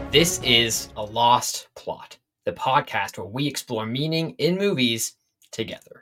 This is A Lost Plot, the podcast where we explore meaning in movies together.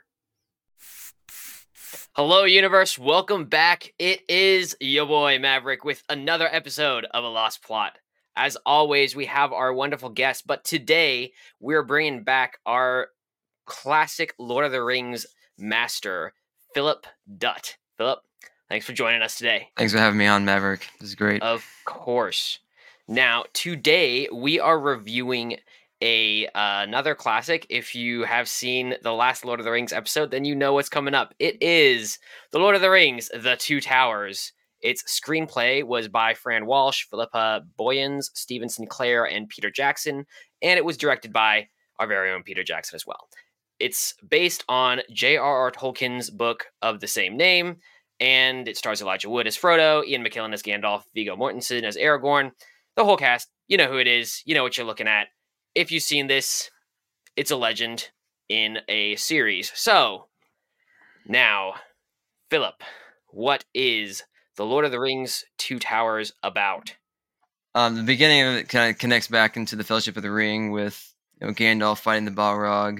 Hello, universe. Welcome back. It is your boy Maverick with another episode of A Lost Plot. As always, we have our wonderful guest, but today we're bringing back our classic Lord of the Rings master, Philip Dutt. Philip, thanks for joining us today. Thanks for having me on, Maverick. This is great. Of course. Now, today we are reviewing another classic. If you have seen the last Lord of the Rings episode, then you know what's coming up. It is The Lord of the Rings, The Two Towers. Its screenplay was by Fran Walsh, Philippa Boyens, Stephen Sinclair, and Peter Jackson, and it was directed by our very own Peter Jackson as well. It's based on J.R.R. Tolkien's book of the same name, and it stars Elijah Wood as Frodo, Ian McKellen as Gandalf, Viggo Mortensen as Aragorn. The whole cast, you know who it is, you know what you're looking at. If you've seen this, it's a legend in a series. So, now, Philip, what is The Lord of the Rings Two Towers about? The beginning of it kind of connects back into the Fellowship of the Ring with Gandalf fighting the Balrog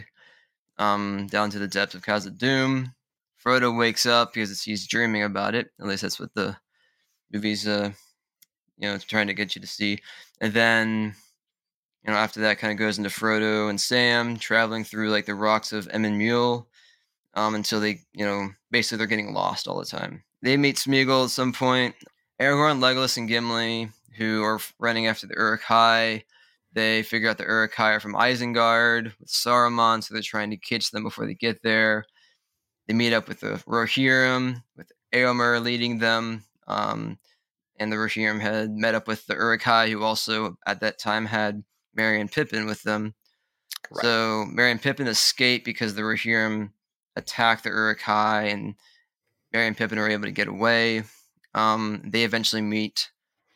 down to the depths of Khazad-dûm. Frodo wakes up because he's dreaming about it. At least that's what the movie's trying to get you to see. And then after that kind of goes into Frodo and Sam traveling through like the rocks of Emyn Muil until they basically they're getting lost all the time. They meet Smeagol at some point. Aragorn, Legolas, and Gimli, who are running after the Uruk-hai. They figure out the Uruk-hai are from Isengard with Saruman, so they're trying to catch them before they get there. They meet up with the Rohirrim, with Éomer leading them. And the Rohirrim had met up with the Uruk-hai, who also at that time had Merry and Pippin with them. Right. So Merry and Pippin escape because the Rohirrim attack the Uruk-hai, and Merry and Pippin are able to get away. They eventually meet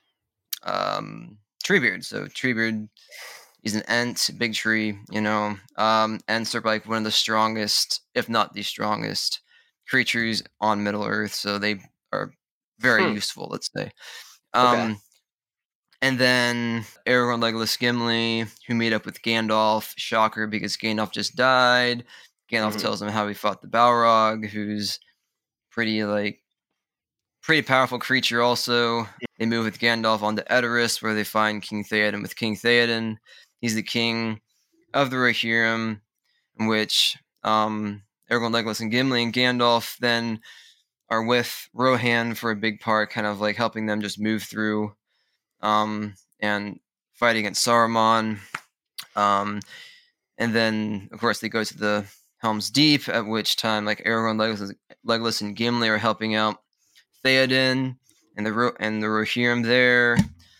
Treebeard. So Treebeard, he's an Ent, big tree, Ents are like one of the strongest, if not the strongest, creatures on Middle Earth. So they are very useful, let's say. Okay. And then Aragorn, Legolas, Gimli, who meet up with Gandalf. Shocker, because Gandalf just died. Gandalf tells them how he fought the Balrog, who's pretty powerful creature also. They move with Gandalf onto Edoras, where they find King Theoden with King Theoden. He's the king of the Rohirrim, in which Aragorn, Legolas, and Gimli and Gandalf then are with Rohan for a big part, kind of like helping them just move through and fight against Saruman. And then, of course, they go to the Helm's Deep, at which time, like Aragorn, Legolas, and Gimli are helping out Theoden and the Rohirrim there.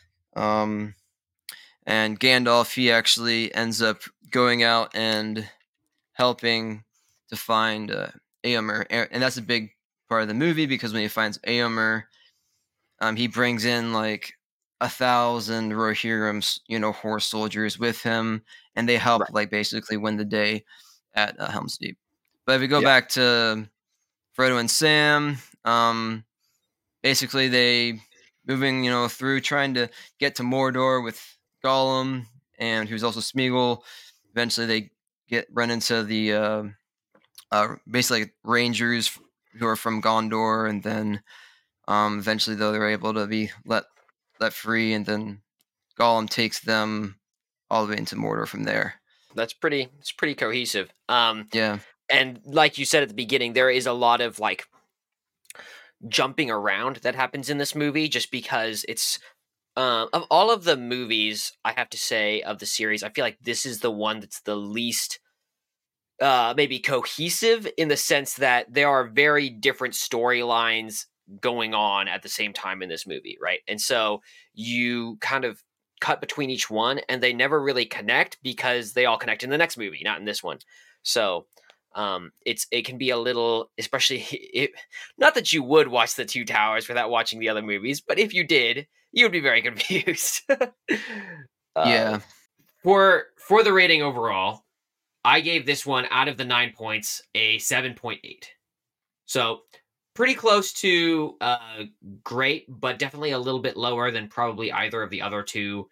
And Gandalf, he actually ends up going out and helping to find Éomer. And that's a big part of the movie, because when he finds Éomer, he brings in like 1,000 Rohirrim, horse soldiers with him, and they help basically win the day at Helm's Deep. But if we go back to Frodo and Sam, basically they moving through trying to get to Mordor with Gollum, and who's also Smeagol. Eventually they run into the basically Rangers who are from Gondor, and then eventually though they're able to be let free, and then Gollum takes them all the way into Mordor from there. It's pretty cohesive. Yeah. And like you said at the beginning, there is a lot of like jumping around that happens in this movie, just because it's of all of the movies, I have to say, of the series, I feel like this is the one that's the least maybe cohesive, in the sense that there are very different storylines going on at the same time in this movie, right? And so you kind of cut between each one, and they never really connect because they all connect in the next movie, not in this one. So it can be a little, especially not that you would watch The Two Towers without watching the other movies, but if you did, you would be very confused. Yeah. For the rating overall, I gave this one, out of the 9 points, a 7.8. So pretty close to great, but definitely a little bit lower than probably either of the other two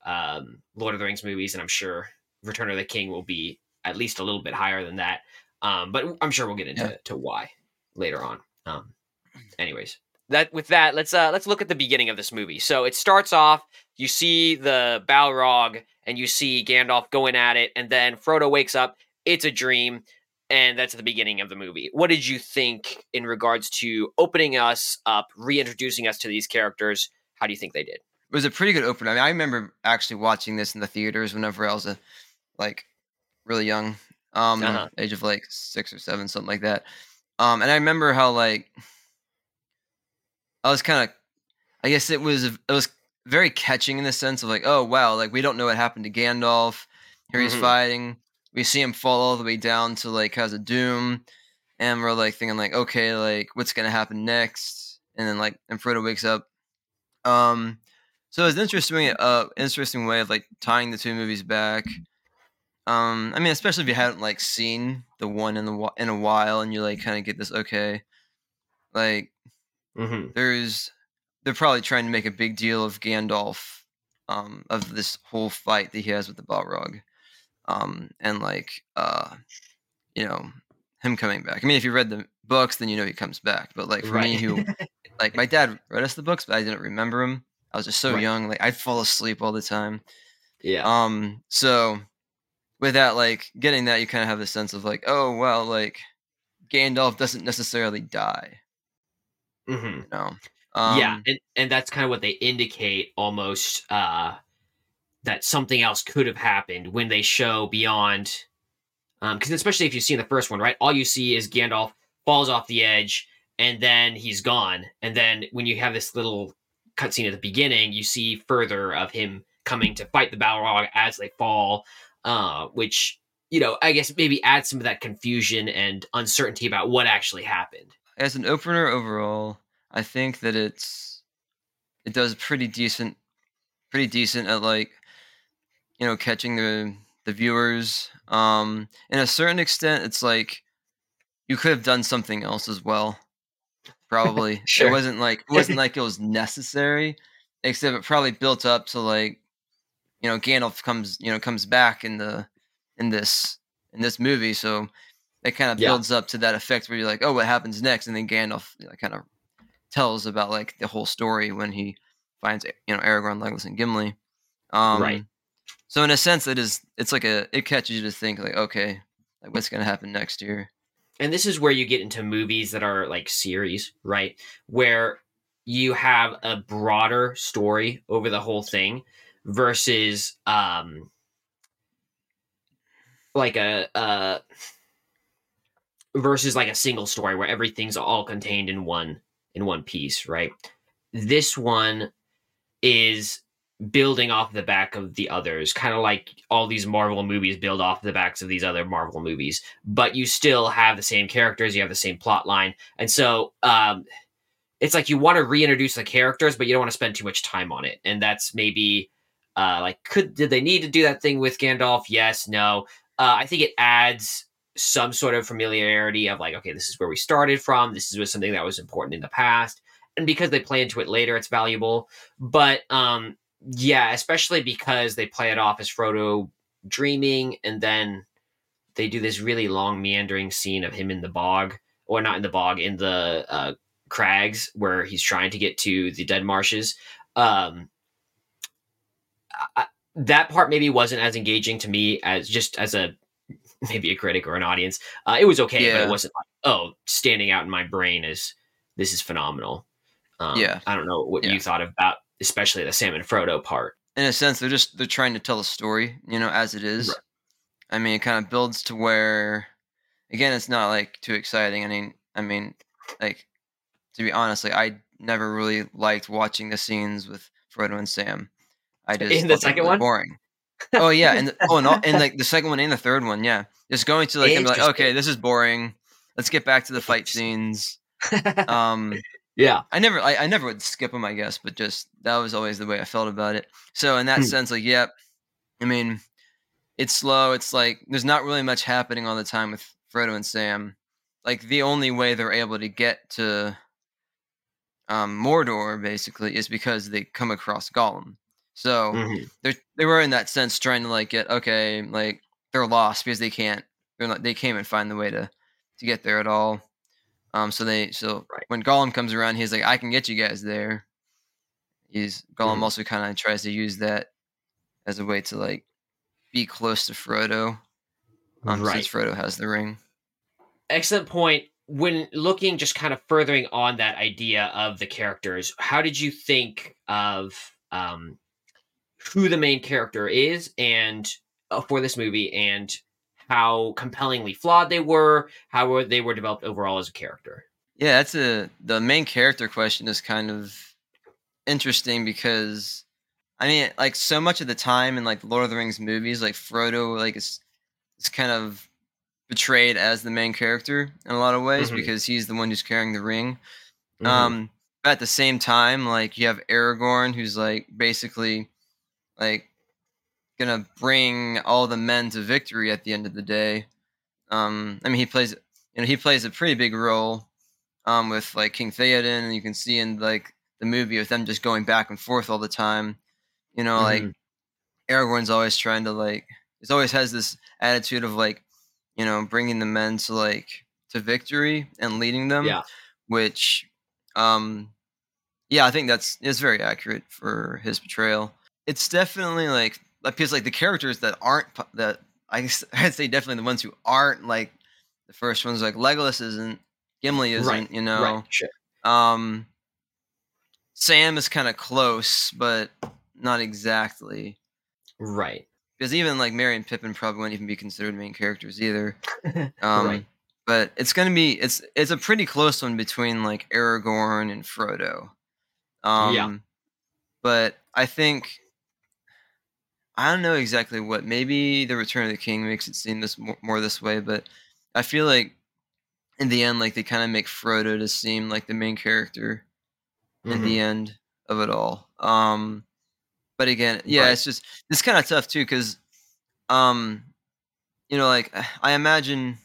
Lord of the Rings movies, and I'm sure Return of the King will be at least a little bit higher than that. But I'm sure we'll get into to why later on. Anyways, Let's look at the beginning of this movie. So it starts off, you see the Balrog and you see Gandalf going at it, and then Frodo wakes up. It's a dream, and that's the beginning of the movie. What did you think in regards to opening us up, reintroducing us to these characters? How do you think they did? It was a pretty good opener. I mean, I remember actually watching this in the theaters whenever I was really young, age of like 6 or 7, something like that. And I remember how like I was kind of, I guess it was very catching in the sense of like, oh wow, like we don't know what happened to Gandalf. Here he's fighting. We see him fall all the way down to like Khazad-dûm, and we're like thinking like, okay, like what's gonna happen next? And then like, and Frodo wakes up. So it's interesting way of like tying the two movies back. I mean, especially if you hadn't like seen the one in a while, and you like kind of get this, okay, like they're probably trying to make a big deal of Gandalf, of this whole fight that he has with the Balrog, and like you know, him coming back. I mean, if you read the books, then you know he comes back. But like for me, who like my dad read us the books, but I didn't remember him. I was just so young, like I'd fall asleep all the time. Yeah. So with that, like getting that, you kind of have the sense of like, oh well, like Gandalf doesn't necessarily die. You know. Yeah, and that's kind of what they indicate almost, that something else could have happened when they show beyond. Because especially if you see in the first one, right, all you see is Gandalf falls off the edge and then he's gone. And then when you have this little cutscene at the beginning, you see further of him coming to fight the Balrog as they fall, which, I guess maybe adds some of that confusion and uncertainty about what actually happened. As an opener overall, I think that it does pretty decent at like, catching the viewers. In a certain extent, it's like you could have done something else as well. Probably. Sure. It wasn't like it was necessary, except it probably built up to like, Gandalf comes back in this movie, so it kind of builds up to that effect where you're like, oh, what happens next? And then Gandalf kind of tells about like the whole story when he finds Aragorn, Legolas, and Gimli. Right. So in a sense, it catches you to think like, okay, like what's gonna happen next year? And this is where you get into movies that are like series, right? Where you have a broader story over the whole thing versus like a single story where everything's all contained in one piece, right? This one is building off the back of the others, kind of like all these Marvel movies build off the backs of these other Marvel movies, but you still have the same characters, you have the same plot line, and so it's like you want to reintroduce the characters, but you don't want to spend too much time on it, and that's maybe did they need to do that thing with Gandalf? Yes, no. I think it adds some sort of familiarity of like, okay, this is where we started from. This was something that was important in the past, and because they play into it later, it's valuable. But yeah, especially because they play it off as Frodo dreaming, and then they do this really long meandering scene of him in the bog, or not in the bog, in the crags where he's trying to get to the dead marshes. That part maybe wasn't as engaging to me as just as maybe a critic or an audience. It was okay, but it wasn't like, standing out in my brain as this is phenomenal. I don't know what you thought about, especially the Sam and Frodo part. In a sense, they're trying to tell a story, as it is. Right. I mean, it kind of builds to where, again, it's not like too exciting. I mean, like, to be honest, like I never really liked watching the scenes with Frodo and Sam. I just in the second one, boring. Oh yeah, and like the second one and the third one, yeah, just going to like and be like, okay, this is boring. Let's get back to the fight scenes. Yeah, I never would skip them, I guess, but just that was always the way I felt about it. So in that sense, like, yeah, I mean, it's slow. It's like there's not really much happening all the time with Frodo and Sam. Like the only way they're able to get to Mordor basically is because they come across Gollum. So Mhm. they were in that sense trying to like get okay, like they're lost because they can't even find the way to get there at all. So Right. when Gollum comes around, he's like, I can get you guys there. Gollum Mhm. also kind of tries to use that as a way to like be close to Frodo, since Right. Frodo has the ring. Excellent point. When looking, just kind of furthering on that idea of the characters, how did you think of who the main character is and for this movie, and how compellingly flawed they were, they were developed overall as a character? Yeah, the main character question is kind of interesting because I mean, like so much of the time in like the Lord of the Rings movies, like Frodo like is kind of portrayed as the main character in a lot of ways Hmm. because he's the one who's carrying the ring. Hmm. Um, but at the same time, like you have Aragorn, who's like basically like gonna bring all the men to victory at the end of the day. I mean, he plays a pretty big role with like King Theoden, and you can see in like the movie with them just going back and forth all the time. Like Hmm. Aragorn's always trying to like, he's always has this attitude of like, bringing the men to like to victory and leading them, Yeah. which, um, yeah, I think it's very accurate for his portrayal. It's definitely like because like the characters that aren't that I'd say definitely the ones who aren't like the first ones like Legolas isn't, Gimli Right. isn't, Right. Sure. um, Sam is kind of close, but not exactly. Right. Because even like Merry and Pippin probably wouldn't even be considered main characters either. Right. Um, but it's gonna be it's a pretty close one between like Aragorn and Frodo. Yeah. Um, but I think I don't know exactly what. Maybe the Return of the King makes it seem this more this way, but I feel like in the end, like they kind of make Frodo to seem like the main character in the Hmm. end of it all. But again, yeah, Right. it's kind of tough too because um, like I imagine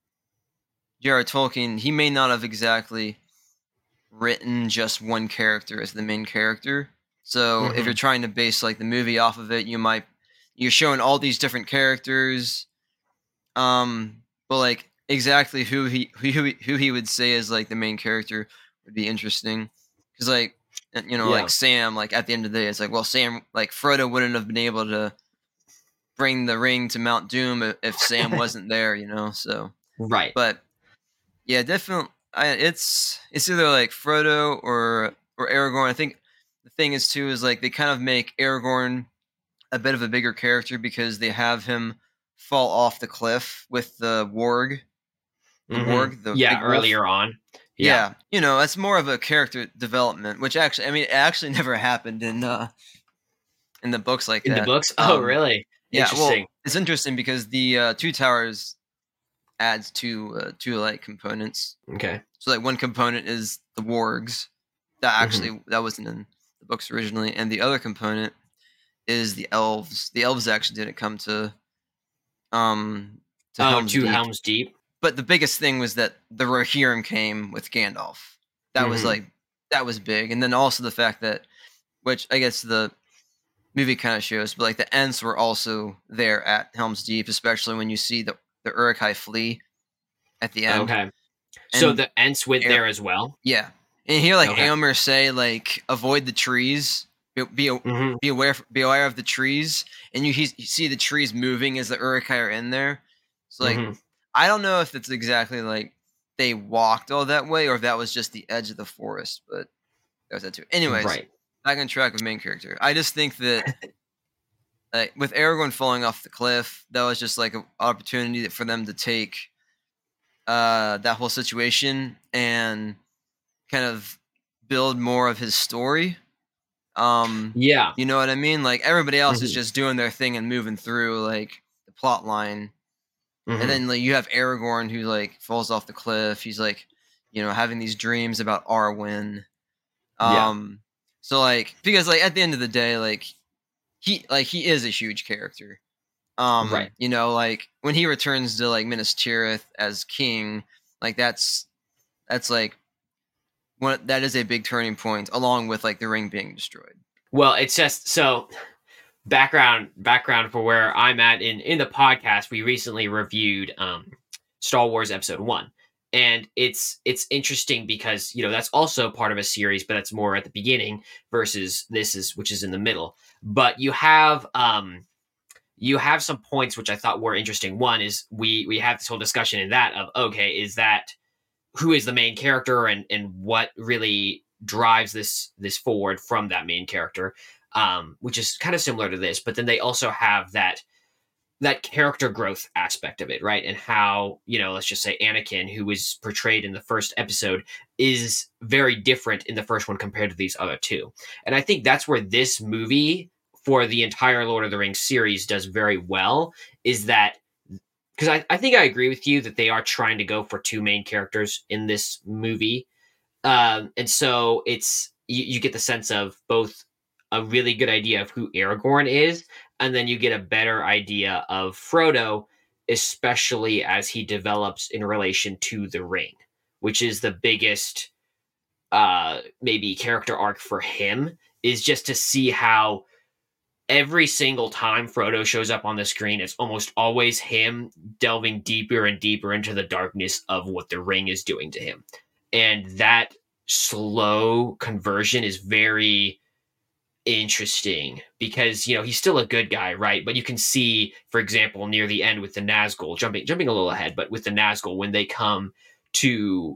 J.R. Tolkien, he may not have exactly written just one character as the main character. So if you're Hmm. trying to base like the movie off of it, you're showing all these different characters, but like exactly who he would say is like the main character would be interesting because like like Yeah. Sam, like at the end of the day, it's like, well, Sam, like Frodo wouldn't have been able to bring the ring to Mount Doom if Sam wasn't there, So, Right. but yeah, definitely. It's either like Frodo or Aragorn. I think the thing is too is like they kind of make Aragorn a bit of a bigger character because they have him fall off the cliff with the Hmm. warg, the Yeah. big wolf. Earlier on. Yeah. Yeah, that's more of a character development, which actually, I mean, it actually never happened in the books like In the that. books. Oh, really? Yeah, well, Interesting. it's interesting because the Two Towers adds two like components. Okay. So like one component is the wargs Hmm. that wasn't in the books originally, and the other component is the elves. The elves actually didn't come um to Oh, Helm's to Deep, Helm's Deep. but the biggest thing was that the Rohirrim came with Gandalf. That was Hmm. like that was big, and then also the fact that, which I guess the movie kind of shows, but like the Ents were also there at Helm's Deep, especially when you see the Uruk-hai flee at the end, Okay. So and the Ents went Aer- there as well. yeah, and you hear like Okay. Aomer say like avoid the trees, Hmm. be aware of the trees, and you see the trees moving as the Uruk-hai are in there. So like Hmm. I don't know if it's exactly like they walked all that way or if that was just the edge of the forest, but that was that too. Anyways, Right. back on track with main character. I just think that with Aragorn falling off the cliff, that was just like an opportunity for them to take that whole situation and kind of build more of his story. Yeah. You know what I mean? Like everybody else is Hmm. just doing their thing and moving through like the plot line. And Hmm. then like you have Aragorn who like falls off the cliff. He's like, having these dreams about Arwen. Yeah. Um so like because like at the end of the day, like he is a huge character. Right. Like when he returns to like Minas Tirith as king, like that's like one that is a big turning point along with like the ring being destroyed. Well, it's just so background for where I'm at in the podcast. We recently reviewed Star Wars Episode 1. And it's interesting because, that's also part of a series, but that's more at the beginning versus which is in the middle. But you have some points which I thought were interesting. One is we have this whole discussion in that of, okay, is that who is the main character and what really drives this forward from that main character, which is kind of similar to this. But then they also have that character growth aspect of it, right? And how, let's just say Anakin, who was portrayed in the first episode, is very different in the first one compared to these other two. And I think that's where this movie, for the entire Lord of the Rings series, does very well, is that, because I think I agree with you that they are trying to go for two main characters in this movie. And so you get the sense of both a really good idea of who Aragorn is, and then you get a better idea of Frodo, especially as he develops in relation to the ring, which is the biggest maybe character arc for him, is just to see how every single time Frodo shows up on the screen, it's almost always him delving deeper and deeper into the darkness of what the ring is doing to him. And that slow conversion is very interesting because, he's still a good guy, right? But you can see, for example, near the end with the Nazgul, jumping a little ahead, but with the Nazgul, when they come to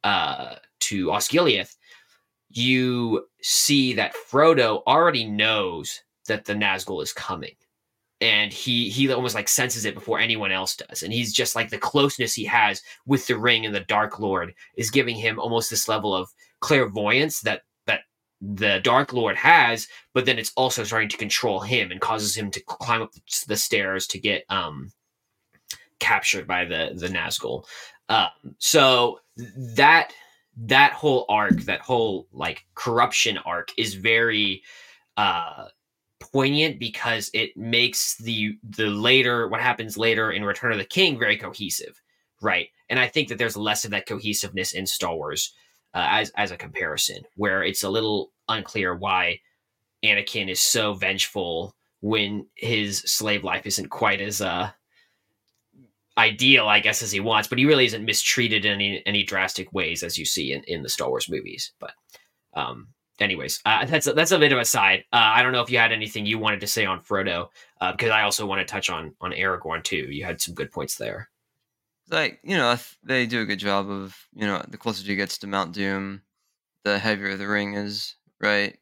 Osgiliath, you see that Frodo already knows that the Nazgul is coming. And he almost like senses it before anyone else does. And he's just like, the closeness he has with the ring and the Dark Lord is giving him almost this level of clairvoyance that the Dark Lord has, but then it's also starting to control him and causes him to climb up the stairs to get captured by the Nazgul. So that whole arc, that whole like corruption arc, is very poignant because it makes the later, what happens later in Return of the King, very cohesive, right? And I think that there's less of that cohesiveness in Star Wars as a comparison, where it's a little unclear why Anakin is so vengeful when his slave life isn't quite as ideal, I guess, as he wants, but he really isn't mistreated in any drastic ways as you see in the Star Wars movies. But anyways, that's a bit of a side. I don't know if you had anything you wanted to say on Frodo, because I also want to touch on Aragorn too. You had some good points there. Like, they do a good job of, the closer he gets to Mount Doom, the heavier the ring is, right?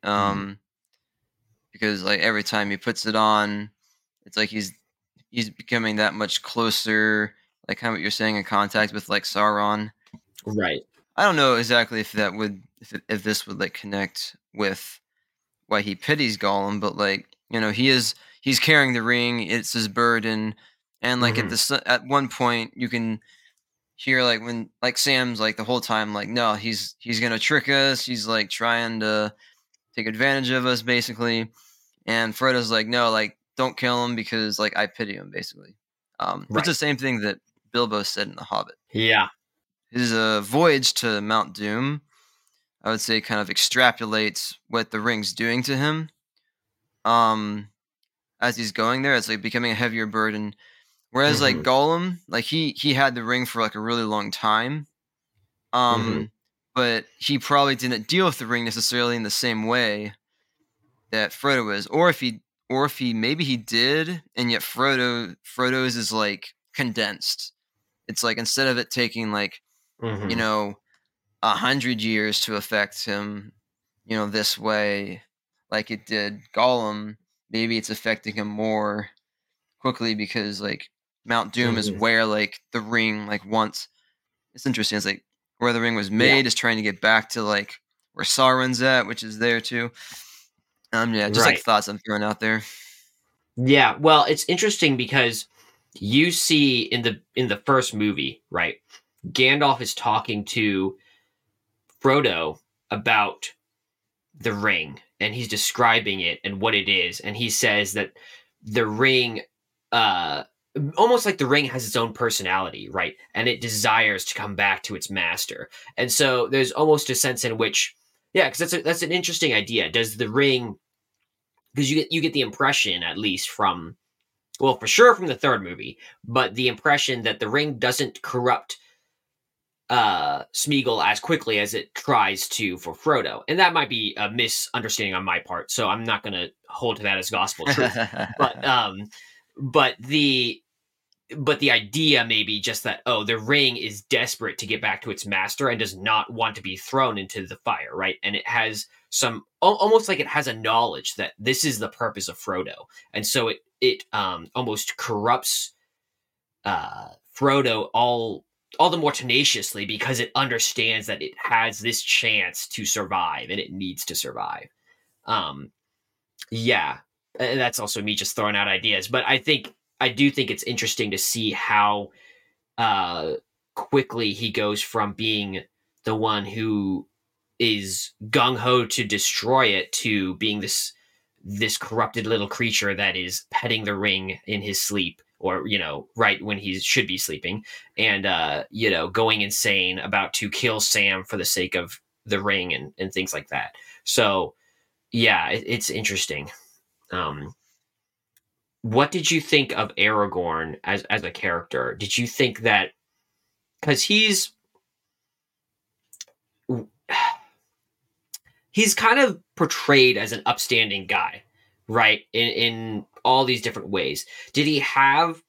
Because like every time he puts it on, it's like he's becoming that much closer, like kind of what you're saying, in contact with like Sauron. Right. I don't know exactly if that would, if this would like connect with why he pities Gollum, but like, he's carrying the ring, it's his burden, and like at one point you can hear like when like Sam's like the whole time like, no, he's gonna trick us, he's like trying to take advantage of us basically, and Frodo's like, no, like don't kill him because like I pity him basically. Right. It's the same thing that Bilbo said in The Hobbit. Yeah. His voyage to Mount Doom, I would say, kind of extrapolates what the ring's doing to him. As he's going there, it's like becoming a heavier burden. Whereas like Gollum, like he had the ring for like a really long time. But he probably didn't deal with the ring necessarily in the same way that Frodo is. Or if he maybe he did, and yet Frodo's is like condensed. It's like instead of it taking like 100 years to affect him, this way, like it did Gollum, maybe it's affecting him more quickly because like Mount Doom is where like the ring like once. It's interesting. It's like where the ring was made is trying to get back to like where Sauron's at, which is there too. Just like thoughts I'm throwing out there. Yeah, well, it's interesting because you see in the first movie, right? Gandalf is talking to Frodo about the ring, and he's describing it and what it is, and he says that the ring, almost like the ring has its own personality, right? And it desires to come back to its master. And so there's almost a sense in which, yeah, because that's an interesting idea. Does the ring because you get the impression, at least from, well, for sure from the third movie, but the impression that the ring doesn't corrupt Smeagol as quickly as it tries to for Frodo. And that might be a misunderstanding on my part, so I'm not going to hold to that as gospel truth. But but the idea may be just that, oh, the ring is desperate to get back to its master and does not want to be thrown into the fire, right? And it has some almost like it has a knowledge that this is the purpose of Frodo, and so it almost corrupts Frodo all the more tenaciously because it understands that it has this chance to survive and it needs to survive. Yeah, and that's also me just throwing out ideas, but I do think it's interesting to see how quickly he goes from being the one who is gung-ho to destroy it to being this corrupted little creature that is petting the ring in his sleep, or right when he should be sleeping, and going insane about to kill Sam for the sake of the ring and things like that. So yeah, it's interesting. What did you think of Aragorn as a character? Did you think that, because he's kind of portrayed as an upstanding guy, right? In all these different ways. Did he have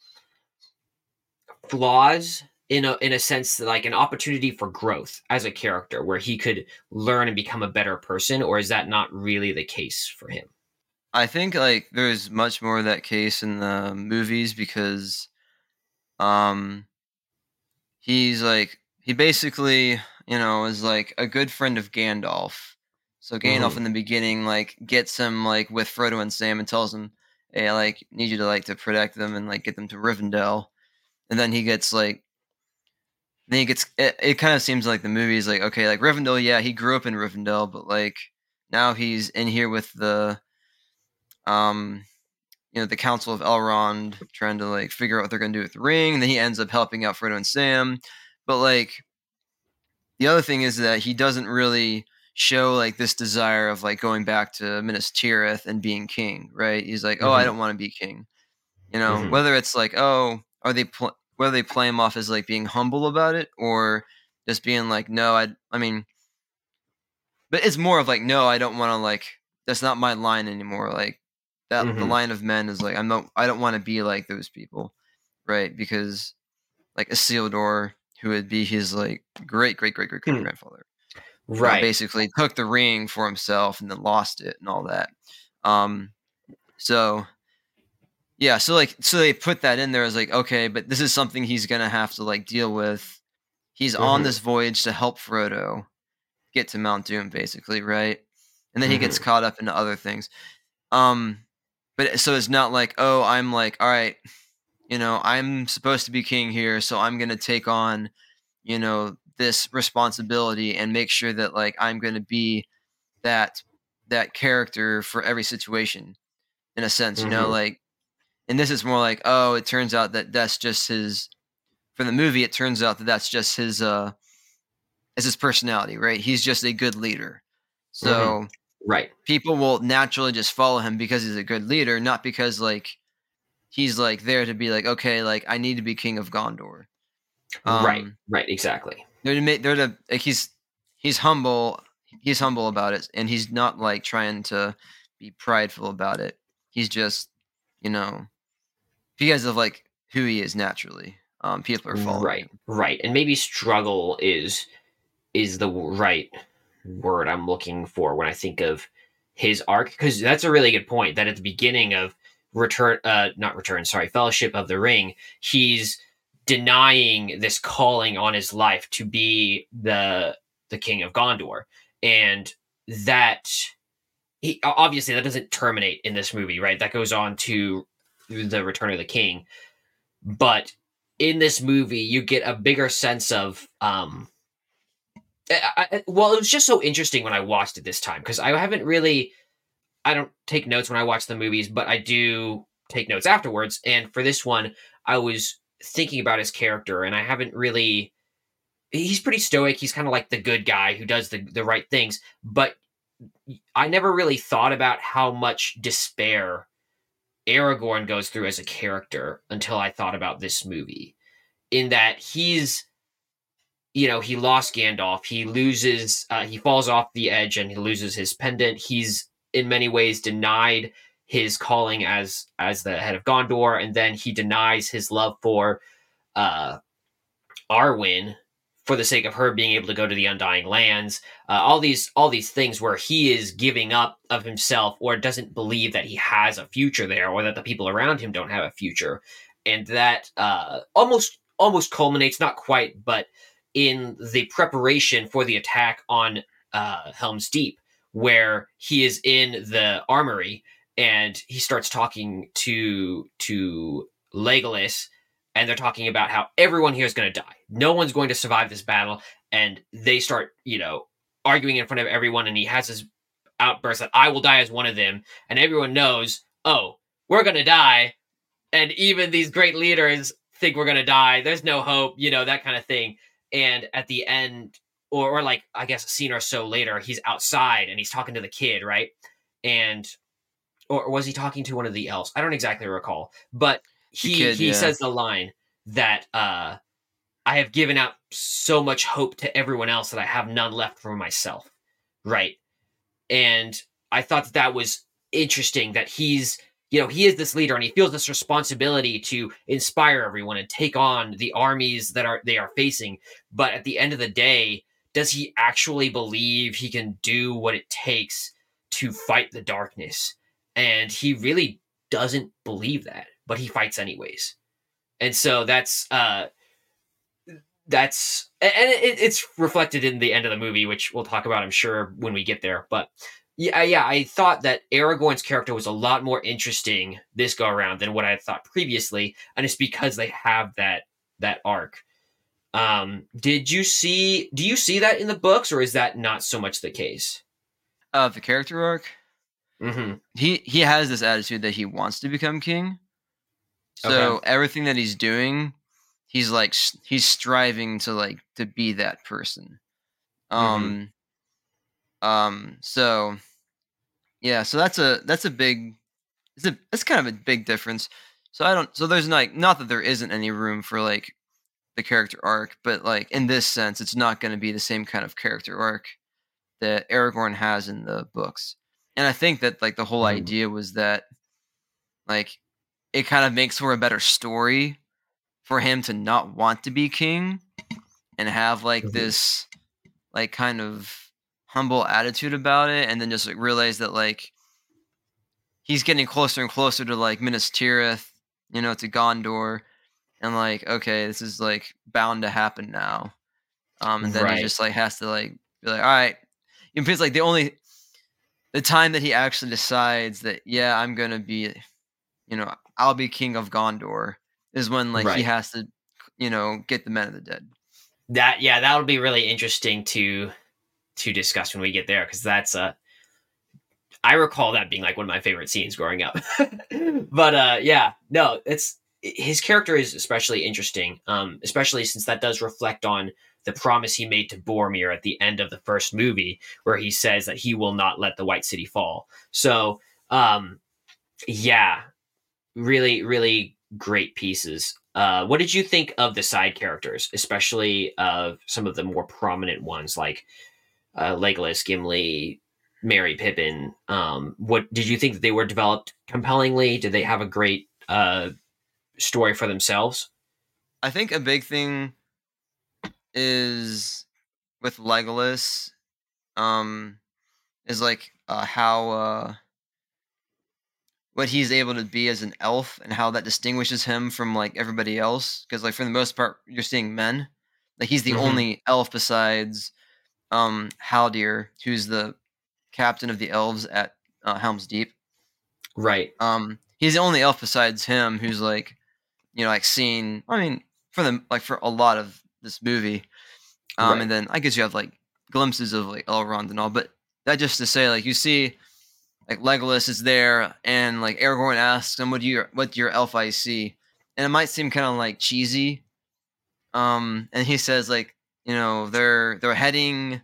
flaws in a sense, like an opportunity for growth as a character where he could learn and become a better person, or is that not really the case for him? I think like there's much more of that case in the movies because um he's like he basically, is like a good friend of Gandalf. So Gandalf in the beginning like gets him like with Frodo and Sam and tells him, "Hey, I like need you to like to protect them and like get them to Rivendell." And then he gets like it kind of seems like the movie is like, okay, like Rivendell, yeah, he grew up in Rivendell, but like now he's in here with the um the Council of Elrond trying to like figure out what they're gonna do with the ring, and then he ends up helping out Frodo and Sam. But like the other thing is that he doesn't really show like this desire of like going back to Minas Tirith and being king, right? He's like, "Oh, I don't want to be king." Whether it's like, "Oh, whether they play him off as like being humble about it or just being like, "No, I mean," but it's more of like, "No, I don't want to like that's not my line anymore." Like that the line of men is like, I don't want to be like those people, right? Because like Isildur, who would be his like great great great great great grandfather, Right. basically took the ring for himself and then lost it and all that. So yeah, so they put that in there as like, okay, but this is something he's gonna have to like deal with. He's on this voyage to help Frodo get to Mount Doom, basically, right? And then he gets caught up into other things. But so it's not like, oh, I'm like, all right, I'm supposed to be king here, so I'm gonna take on, this responsibility and make sure that like I'm gonna be that character for every situation, in a sense, like. And this is more like, oh, it turns out that that's just his. For the movie, it turns out that that's just his as his personality, right? He's just a good leader. So right, people will naturally just follow him because he's a good leader, not because like he's like there to be like, okay, like I need to be king of Gondor. right, exactly. Like he's humble. He's humble about it, and he's not like trying to be prideful about it. He's just, because of like who he is naturally. People are following him. Right, and maybe struggle is the right word I'm looking for when I think of his arc, because that's a really good point. That at the beginning of Fellowship of the Ring, he's denying this calling on his life to be the king of Gondor, and that obviously that doesn't terminate in this movie, right? That goes on to the Return of the King, but in this movie you get a bigger sense of well, it was just so interesting when I watched it this time, because I don't take notes when I watch the movies, but I do take notes afterwards. And for this one, I was thinking about his character, and I haven't really. He's pretty stoic. He's kind of like the good guy who does the right things, but I never really thought about how much despair Aragorn goes through as a character until I thought about this movie. In that he's, he lost Gandalf. He loses, he falls off the edge and he loses his pendant. He's in many ways denied his calling as the head of Gondor, and then he denies his love for uh, Arwen for the sake of her being able to go to the Undying Lands. All these things where he is giving up of himself, or doesn't believe that he has a future there, or that the people around him don't have a future, and that almost culminates, not quite, but in the preparation for the attack on Helm's Deep, where he is in the armory and he starts talking to Legolas, and they're talking about how everyone here is going to die. No one's going to survive this battle, and they start, arguing in front of everyone, and he has this outburst that I will die as one of them, and everyone knows, oh, we're going to die, and even these great leaders think we're going to die. There's no hope, that kind of thing. And at the end, or like, I guess a scene or so later, he's outside and he's talking to the kid, right? And, or was he talking to one of the elves? I don't exactly recall, but he says the line that I have given out so much hope to everyone else that I have none left for myself, right? And I thought that was interesting, that he's, he is this leader and he feels this responsibility to inspire everyone and take on the armies that they are facing. But at the end of the day, does he actually believe he can do what it takes to fight the darkness? And he really doesn't believe that, but he fights anyways. And so that's it's reflected in the end of the movie, which we'll talk about, I'm sure, when we get there. But yeah, I thought that Aragorn's character was a lot more interesting this go around than what I had thought previously, and it's because they have that arc. Do you see that in the books, or is that not so much the case? The character arc? Mm-hmm. He has this attitude that he wants to become king. So everything that he's doing, he's striving to be that person. So yeah, so that's kind of a big difference. So there's not that there isn't any room for the character arc, but in this sense, it's not going to be the same kind of character arc that Aragorn has in the books. And I think that the whole idea was that it kind of makes for a better story for him to not want to be king and have this kind of humble attitude about it, and then just realize that he's getting closer and closer to Minas Tirith, to Gondor, and okay, this is bound to happen now. And then he just has to be all right. Because the time that he actually decides that, yeah, I'm gonna be, I'll be king of Gondor, is when he has to, get the Men of the Dead. That'll be really interesting to discuss when we get there, because that's I recall that being one of my favorite scenes growing up. But his character is especially interesting, especially since that does reflect on the promise he made to Boromir at the end of the first movie, where he says that he will not let the White City fall. So, really, really great pieces. What did you think of the side characters, especially of some of the more prominent ones like Legolas, Gimli, Merry, Pippin? What did you think that they were developed compellingly? Did they have a great story for themselves? I think a big thing is with Legolas, is how what he's able to be as an elf and how that distinguishes him from everybody else. Because for the most part, you're seeing men. He's the only elf besides Haldir, who's the captain of the elves at Helm's Deep. Right. He's the only elf besides him who's seen. I mean, for a lot of this movie, and then I guess you have glimpses of Elrond and all, but that just to say you see Legolas is there, and Aragorn asks him, "What do your elf eyes see?" And it might seem kind of cheesy, and he says they're heading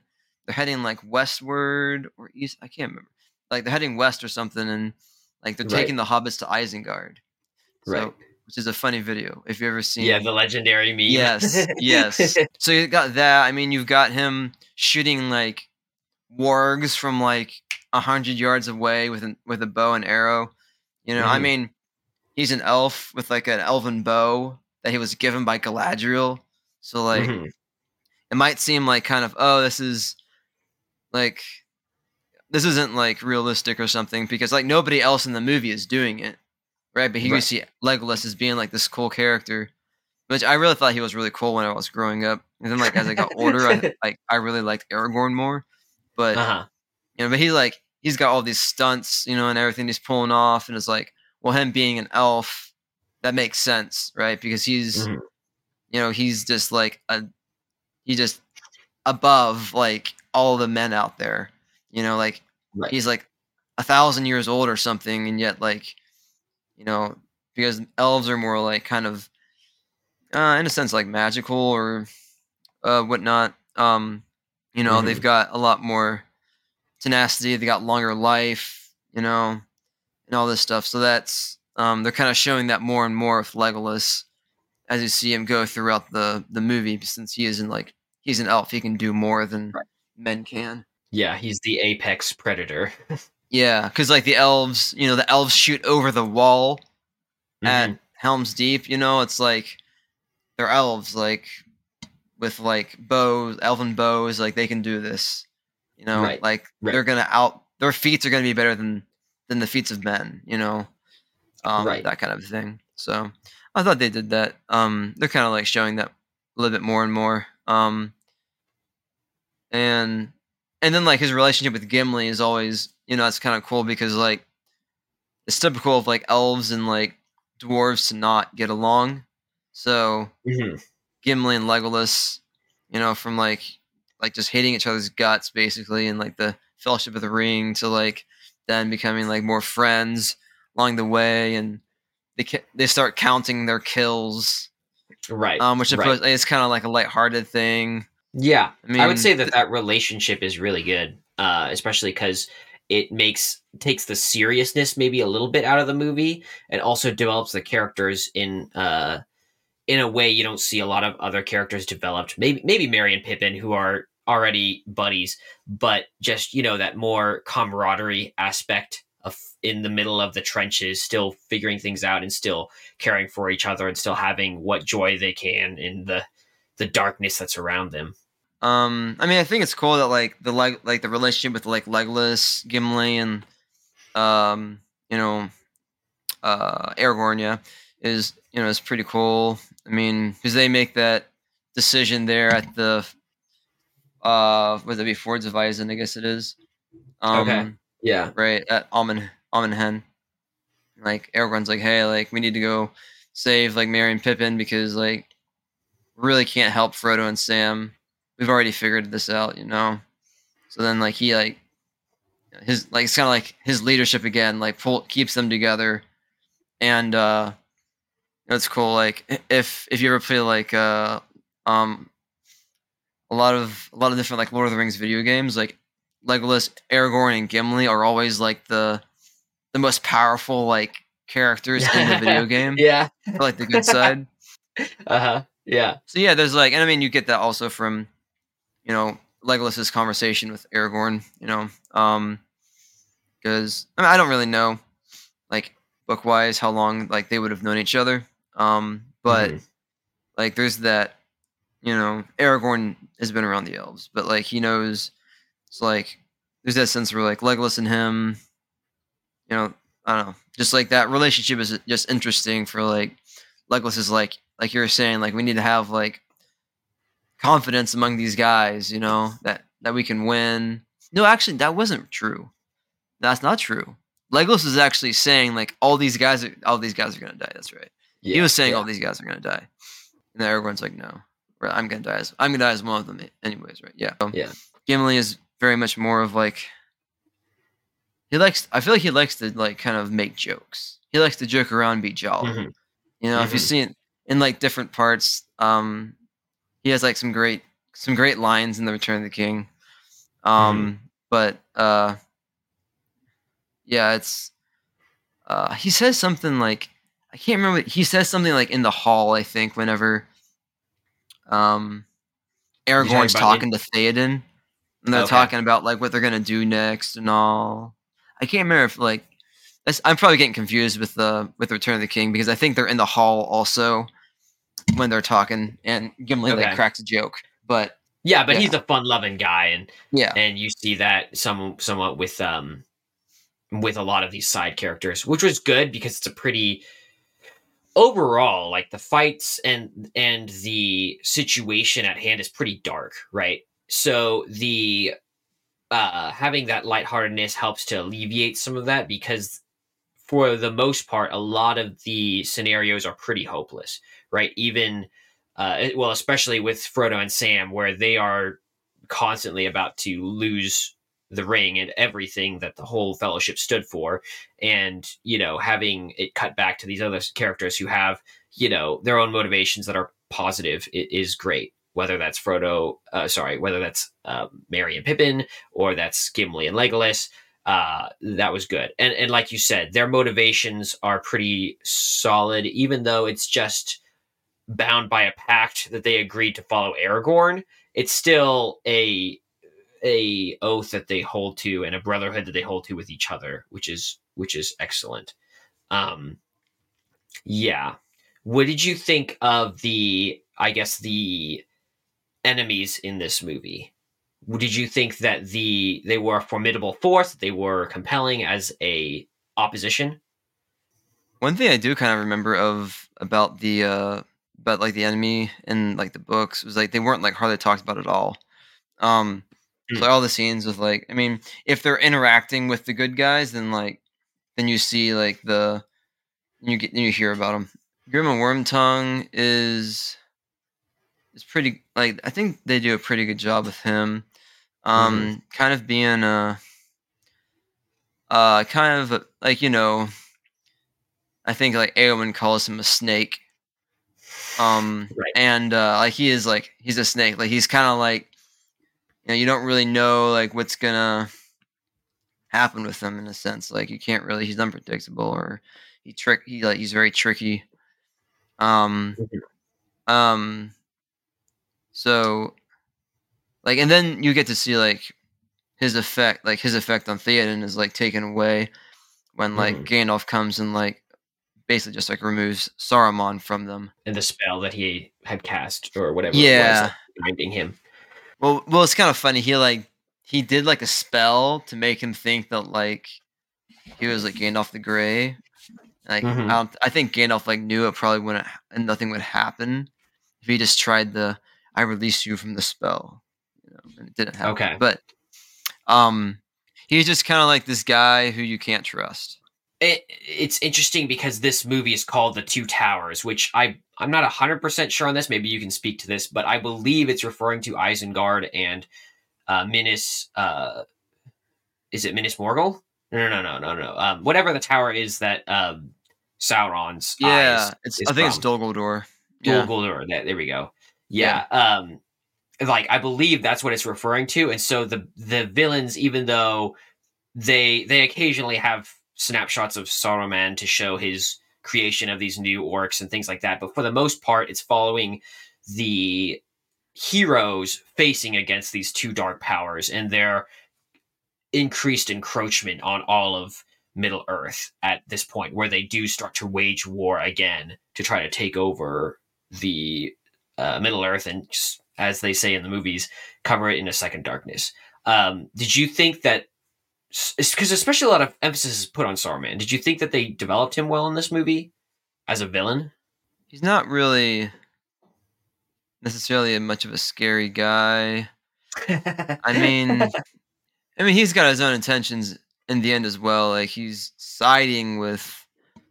they're heading like westward or east. I can't remember. Like they're heading west or something, and like they're taking Right. the hobbits to Isengard. Right. So, which is a funny video if you've ever Yeah, seen. the legendary meme. Yes, yes. So you got that. I mean, you've got him shooting like wargs from like 100 yards away with a bow and arrow. I Mhm. mean, he's an elf with like an elven bow that he was given by Galadriel. So like, Mhm. it might seem like kind of, oh, like this isn't like realistic or something because like nobody else in the movie is doing it, right? But here you Right. see Legolas as being like this cool character, which I really thought he was really cool when I was growing up. And then like as I got older, I really liked Aragorn more. But Uh-huh. but he's got all these stunts, and everything he's pulling off, and it's like, well, him being an elf, that makes sense, right? Because Mhm. he's just like he's just above like all the men out there, like Right. he's like 1,000 years old or something, and yet like you know because elves are more like kind of in a sense like magical or whatnot. They've Mhm. got a lot more tenacity. They got longer life, and all this stuff. So that's they're kind of showing that more and more with Legolas as you see him go throughout the movie. Since he's an elf, he can do more than Right. men can. Yeah, he's the apex predator. Yeah, because like the elves shoot over the wall at Mhm. Helm's Deep. It's like they're elves, like with like bows, elven bows. Like they can do this. Right. Like Right. their feats are gonna be better than the feats of men. Right. That kind of thing. So I thought they did that. They're kind of like showing that a little bit more and more. And then like his relationship with Gimli is always, it's kind of cool because like it's typical of like elves and like dwarves to not get along. So Mhm. Gimli and Legolas, from like just hating each other's guts basically, and like the Fellowship of the Ring to like then becoming like more friends along the way, and they start counting their kills, Right. which Right. it's kind of like a lighthearted thing. Yeah, I I would mean, say that relationship is really good, especially because it takes the seriousness maybe a little bit out of the movie, and also develops the characters in a way you don't see a lot of other characters developed. Maybe Merry and Pippin, who are already buddies, but just that more camaraderie aspect of in the middle of the trenches, still figuring things out and still caring for each other and still having what joy they can in the darkness that's around them. I mean, I think it's cool that like the relationship with like Legolas, Gimli, and um, you know, Aragorn, yeah, is pretty cool. I mean, because they make that decision there at the would that be Fords of Isen, I guess it is. Okay. Yeah. Right at Amen. Like Aragorn's like, hey, like we need to go save like Merry and Pippin because like really can't help Frodo and Sam. We've already figured this out. So then like he like his like it's kind of like his leadership again, like keeps them together, and it's cool. Like if you ever play like um a lot of different like Lord of the Rings video games, like Legolas, Aragorn, and Gimli are always like the most powerful like characters in the video game Yeah. for like the good side. Uh-huh. Yeah. So yeah, there's like, and I mean, you get that also from Legolas's conversation with Aragorn. Because I don't really know like book wise how long like they would have known each other. But Mhm. like there's that Aragorn has been around the elves, but like he knows it's like there's that sense where like Legolas and him, I don't know, just like that relationship is just interesting for like Legolas is like you were saying, like we need to have like confidence among these guys, that we can win. No, actually, that wasn't true. That's not true. Legolas is actually saying like all these guys are gonna die. That's right. He Yeah. was saying Yeah. all these guys are gonna die, and then everyone's like, no, I'm gonna die as one of them, anyways, right? Yeah. Yeah. Gimli is very much more of like I feel like he likes to like kind of make jokes. He likes to joke around and be jolly. Mhm. If you Mhm. see it in like different parts, he has like some great lines in the Return of the King. But yeah, it's he says something like I can't remember. He says something like in the hall. I think whenever um You're talking Aragorn's about talking to Theoden, and they're Okay. talking about like what they're gonna do next and all. I can't remember if like I'm probably getting confused with Return of the King because I think they're in the hall also when they're talking, and Gimli like Okay. cracks a joke. But Yeah, but Yeah. he's a fun-loving guy, yeah, and you see that somewhat with a lot of these side characters, which was good because it's a pretty overall like the fights and the situation at hand is pretty dark, right? So the having that lightheartedness helps to alleviate some of that because for the most part, a lot of the scenarios are pretty hopeless, right? Even, well, especially with Frodo and Sam, where they are constantly about to lose the ring and everything that the whole fellowship stood for. And, having it cut back to these other characters who have, their own motivations that are positive is great. Whether that's whether that's Merry and Pippin, or that's Gimli and Legolas, that was good. And like you said, their motivations are pretty solid, even though it's just bound by a pact that they agreed to follow Aragorn. It's still a oath that they hold to and a brotherhood that they hold to with each other, which is excellent. Um, yeah. What did you think of the enemies in this movie? Did you think that they were a formidable force? They were compelling as a opposition? one thing I do kind of remember about like the enemy in like the books was like they weren't like hardly talked about at all. So Mm. all the scenes with like, I mean, if they're interacting with the good guys, then you see like you hear about them. Grim and Wormtongue is pretty like I think they do a pretty good job with him. Kind of being kind of like I think like Eowyn calls him a snake. Right. And like he's a snake. Like he's kind of like you don't really know like what's gonna happen with him in a sense. Like you can't really he's unpredictable or he's very tricky. Um Mhm. um so like and then you get to see like his effect on Theoden is like taken away when like Mhm. Gandalf comes and like basically just like removes Saruman from them. And the spell that he had cast or whatever it was, Yeah. like binding him. Well, it's kind of funny. He did like a spell to make him think that like he was like Gandalf the Grey. Like Mhm. I think Gandalf like knew it probably wouldn't and nothing would happen if he just tried the I release you from the spell, and it didn't happen. Okay. But um, he's just kind of like this guy who you can't trust. It's interesting because this movie is called The Two Towers, which I'm not 100% sure on this. Maybe you can speak to this, but I believe it's referring to Isengard and Minas. Is it Minas Morgul? No. Whatever the tower is that Sauron's Yeah, eyes it's is I think it's from. Dol Guldur. Dol Yeah, Guldur. There we go. yeah, Yeah. Like I believe that's what it's referring to, and so the villains, even though they occasionally have snapshots of Saruman to show his creation of these new orcs and things like that, but for the most part, it's following the heroes facing against these two dark powers and their increased encroachment on all of Middle Earth at this point, where they do start to wage war again to try to take over the Middle Earth and, just, as they say in the movies, cover it in a second darkness. Did you think that? Because especially a lot of emphasis is put on Saruman. Did you think that they developed him well in this movie as a villain? he's not really necessarily much of a scary guy. I mean, he's got his own intentions in the end as well. Like he's siding with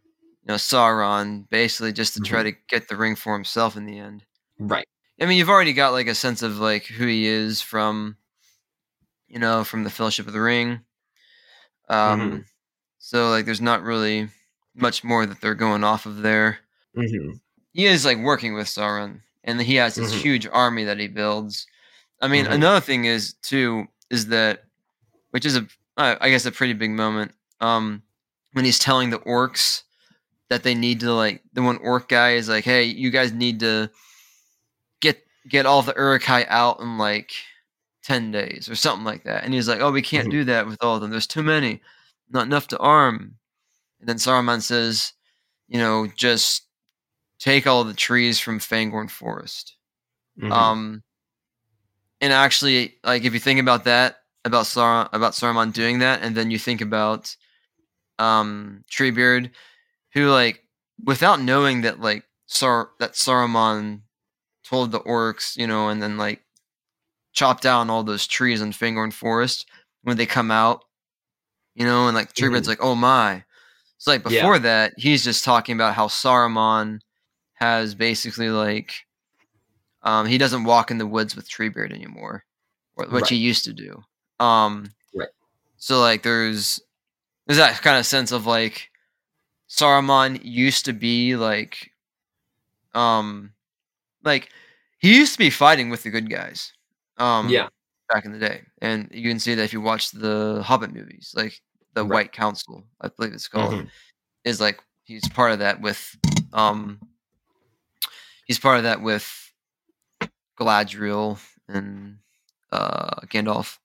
Sauron basically just to try Mhm. to get the ring for himself in the end. Right. I mean, you've already got like a sense of like who he is from from the Fellowship of the Ring. Hmm. Um, so like, there's not really much more that they're going off of there. Hmm. He is like working with Sauron, and he has this Hmm. huge army that he builds. I mean, Hmm. another thing is too. is that, which is I guess a pretty big moment. When he's telling the orcs that they need to like the one orc guy is like, hey, you guys need to get all the Uruk-hai out in like 10 days or something like that. And he's like, oh, we can't Mhm. do that with all of them. There's too many, not enough to arm. And then Saruman says, just take all the trees from Fangorn Forest. Mhm. And actually, like if you think about that, about Saruman doing that, and then you think about Treebeard, who like without knowing that like that Saruman told the orcs, and then like chop down all those trees in Fangorn Forest when they come out, and like Treebeard's Mhm. like, oh my. So like Yeah. before that, he's just talking about how Saruman has basically like he doesn't walk in the woods with Treebeard anymore, which he Right. used to do. Um, Right. so like there's that kind of sense of like Saruman used to be um like he used to be fighting with the good guys Yeah. back in the day, and you can see that if you watch the Hobbit movies, like the Right. White Council, I believe it's called, Mhm. is like he's part of that with um he's part of that with Galadriel and Gandalf.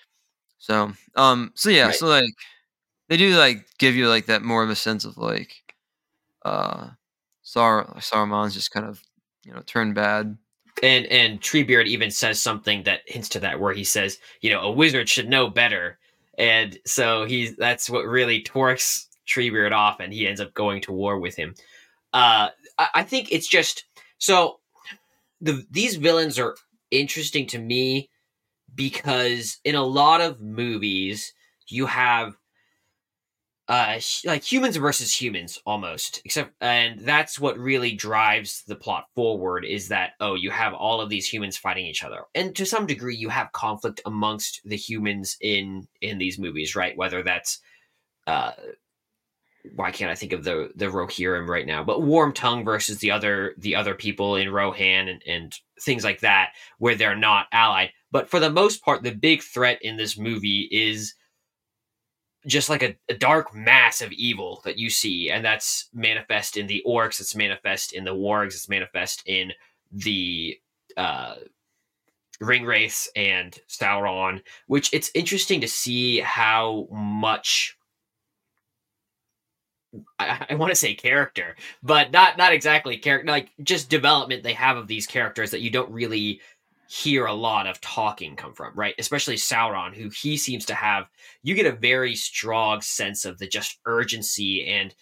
So yeah, Right. so like they do like give you like that more of a sense of like uh Saruman's just kind of turned bad. And Treebeard even says something that hints to that, where he says, a wizard should know better, and so that's what really torques Treebeard off, and he ends up going to war with him. I think it's just so these villains are interesting to me because in a lot of movies you have like humans versus humans almost, except, and that's what really drives the plot forward, is that, oh, you have all of these humans fighting each other, and to some degree you have conflict amongst the humans in these movies, right? Whether that's uh why can't I think of the Rohirrim right now? But Warm Tongue versus the other people in Rohan, and things like that, where they're not allied. But for the most part, the big threat in this movie is just like a dark mass of evil that you see, and that's manifest in the orcs, it's manifest in the wargs, it's manifest in the uh Ringwraiths and Sauron, which it's interesting to see how much I want to say character, but not exactly character, like just development they have of these characters that you don't really hear a lot of talking come from, right? Especially Sauron, who he seems to have. You get a very strong sense of the just urgency and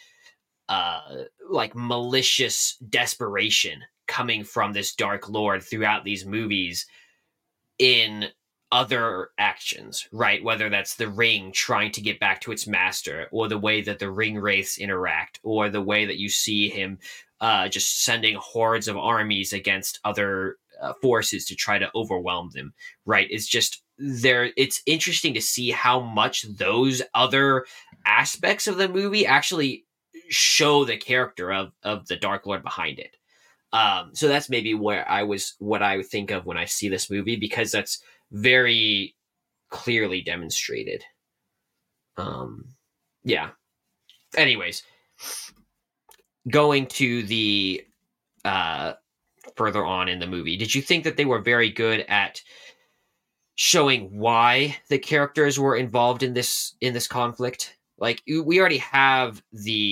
like malicious desperation coming from this Dark Lord throughout these movies in other actions, right? Whether that's the ring trying to get back to its master, or the way that the ring wraiths interact, or the way that you see him just sending hordes of armies against other forces to try to overwhelm them, right? It's just there. It's interesting to see how much those other aspects of the movie actually show the character of the Dark Lord behind it. So that's maybe what I would think of when I see this movie, because that's very clearly demonstrated. Um, yeah. Anyways, going to the uh, further on in the movie, did you think that they were very good at showing why the characters were involved in this conflict? Like we already have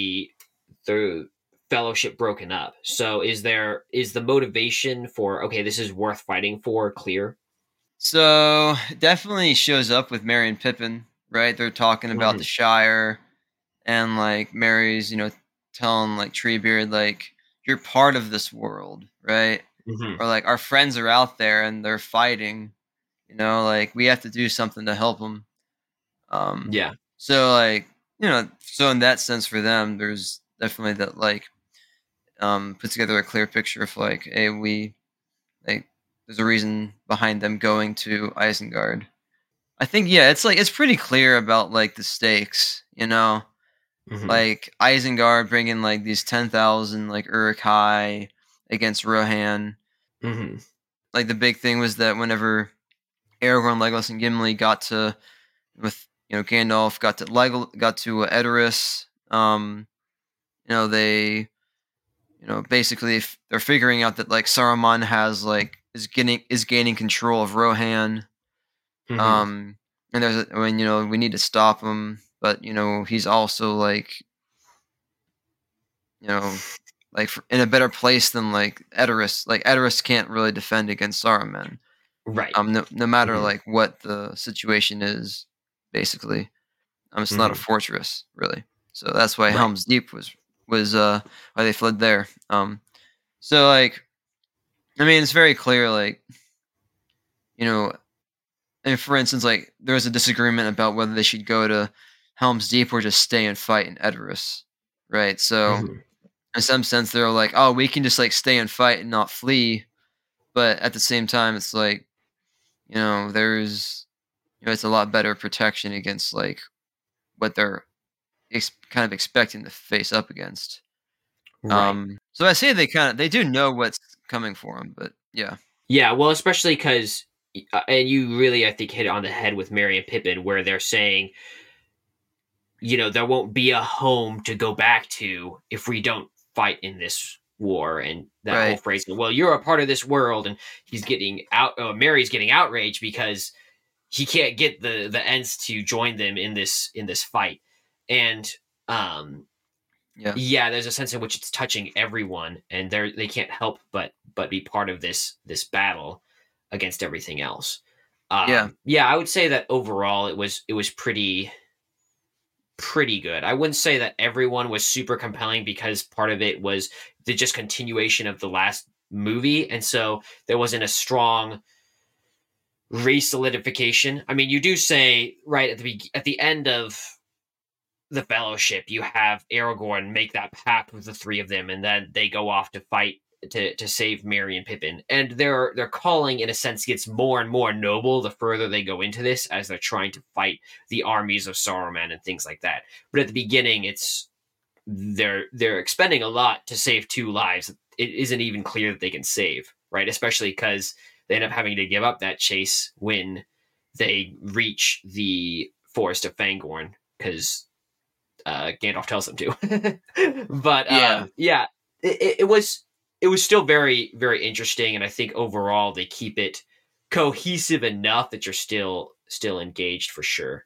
the fellowship broken up. So is the motivation for, okay, this is worth fighting for, clear? So definitely shows up with Merry and Pippin, right? They're talking about the Mhm. Shire, and like Mary's, telling like Treebeard like you're part of this world, right? Mhm. Or like our friends are out there and they're fighting, like we have to do something to help them. Um, Yeah. so like so in that sense for them, there's definitely that like put together a clear picture of like, hey, we like there's a reason behind them going to Isengard. I think yeah, it's like it's pretty clear about like the stakes, Mhm. like Isengard bringing like these 10,000 like Uruk-hai against Rohan. Mhm. Like the big thing was that whenever Aragorn, Legolas, and Gimli got to with Gandalf got to Edoras. They basically they're figuring out that like Saruman has like is gaining control of Rohan. Mhm. And there's when we need to stop him, but he's also like you know in a better place than like Edoras. Like Edoras can't really defend against Saruman. Right. No matter Mhm. like what the situation is, basically. It's not a Mhm. fortress, really. So that's why Right. Helm's Deep was why they fled there. So like I mean it's very clear like you know and for instance like there was a disagreement about whether they should go to Helm's Deep or just stay and fight in Edoras, right? So Mhm. in some sense they're like, oh, we can just like stay and fight and not flee, but at the same time it's like there's it's a lot better protection against like what they're kind of expecting to face up against. Right. So I say they do know what's coming for them, but yeah. Yeah, well, especially because, and you really, I think, hit it on the head with Merry and Pippin, where they're saying, there won't be a home to go back to if we don't fight in this war. And that whole Right. phrase, well, you're a part of this world, and he's getting out. Mary's getting outraged because he can't get the Ents to join them in this fight, and um, Yeah. yeah, there's a sense in which it's touching everyone, and they can't help but be part of this battle against everything else. Yeah. Yeah, I would say that overall it was pretty good. I wouldn't say that everyone was super compelling because part of it was the just continuation of the last movie, and so there wasn't a strong re-solidification. I mean, you do say right at the end of the Fellowship, you have Aragorn make that pact with the three of them, and then they go off to fight to save Merry and Pippin. And their calling, in a sense, gets more and more noble the further they go into this, as they're trying to fight the armies of Saruman and things like that. But at the beginning, it's they're expending a lot to save two lives. It isn't even clear that they can save, right? Especially because they end up having to give up that chase when they reach the forest of Fangorn because Gandalf tells them to. But Yeah. yeah, it was still very very interesting, and I think overall they keep it cohesive enough that you're still engaged for sure.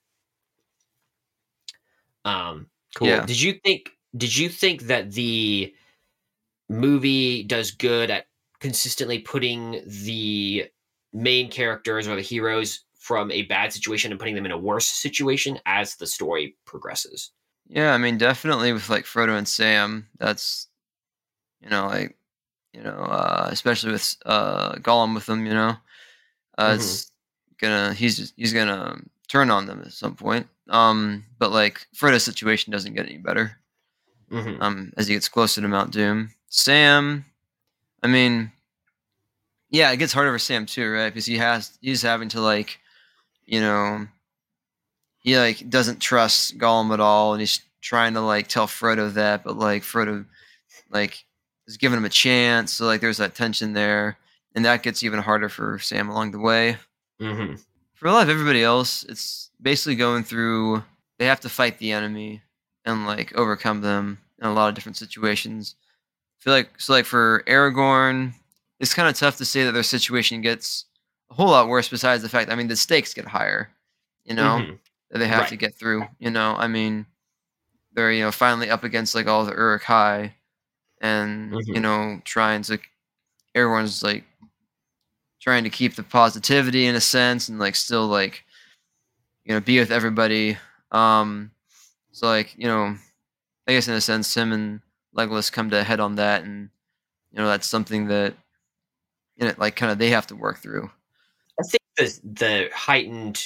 Cool. Yeah. Did you think that the movie does good at consistently putting the main characters or the heroes from a bad situation and putting them in a worse situation as the story progresses? Yeah, I mean definitely with like Frodo and Sam, that's like especially with Gollum with them, Hmm. it's he's gonna turn on them at some point. But like Frodo's situation doesn't get any better. Hmm. As he gets closer to Mount Doom. Sam, I mean, yeah, it gets harder for Sam too, right? Because he's having to like, you know, he like doesn't trust Gollum at all, and he's trying to like tell Frodo that, but like Frodo like is giving him a chance, so like there's that tension there, and that gets even harder for Sam along the way. Hmm. For a lot of everybody else, it's basically going through. They have to fight the enemy and like overcome them in a lot of different situations. I feel like so like for Aragorn, it's kind of tough to say that their situation gets a whole lot worse. Besides the fact, I mean, the stakes get higher, Hmm. that they have Right. to get through. I mean, they're finally up against like all the Uruk-hai, and Hmm. trying to everyone's like trying to keep the positivity in a sense, and like still like be with everybody. Um, so like I guess in a sense, him and Legolas come to a head on that, and that's something that like kind of they have to work through. I think the heightened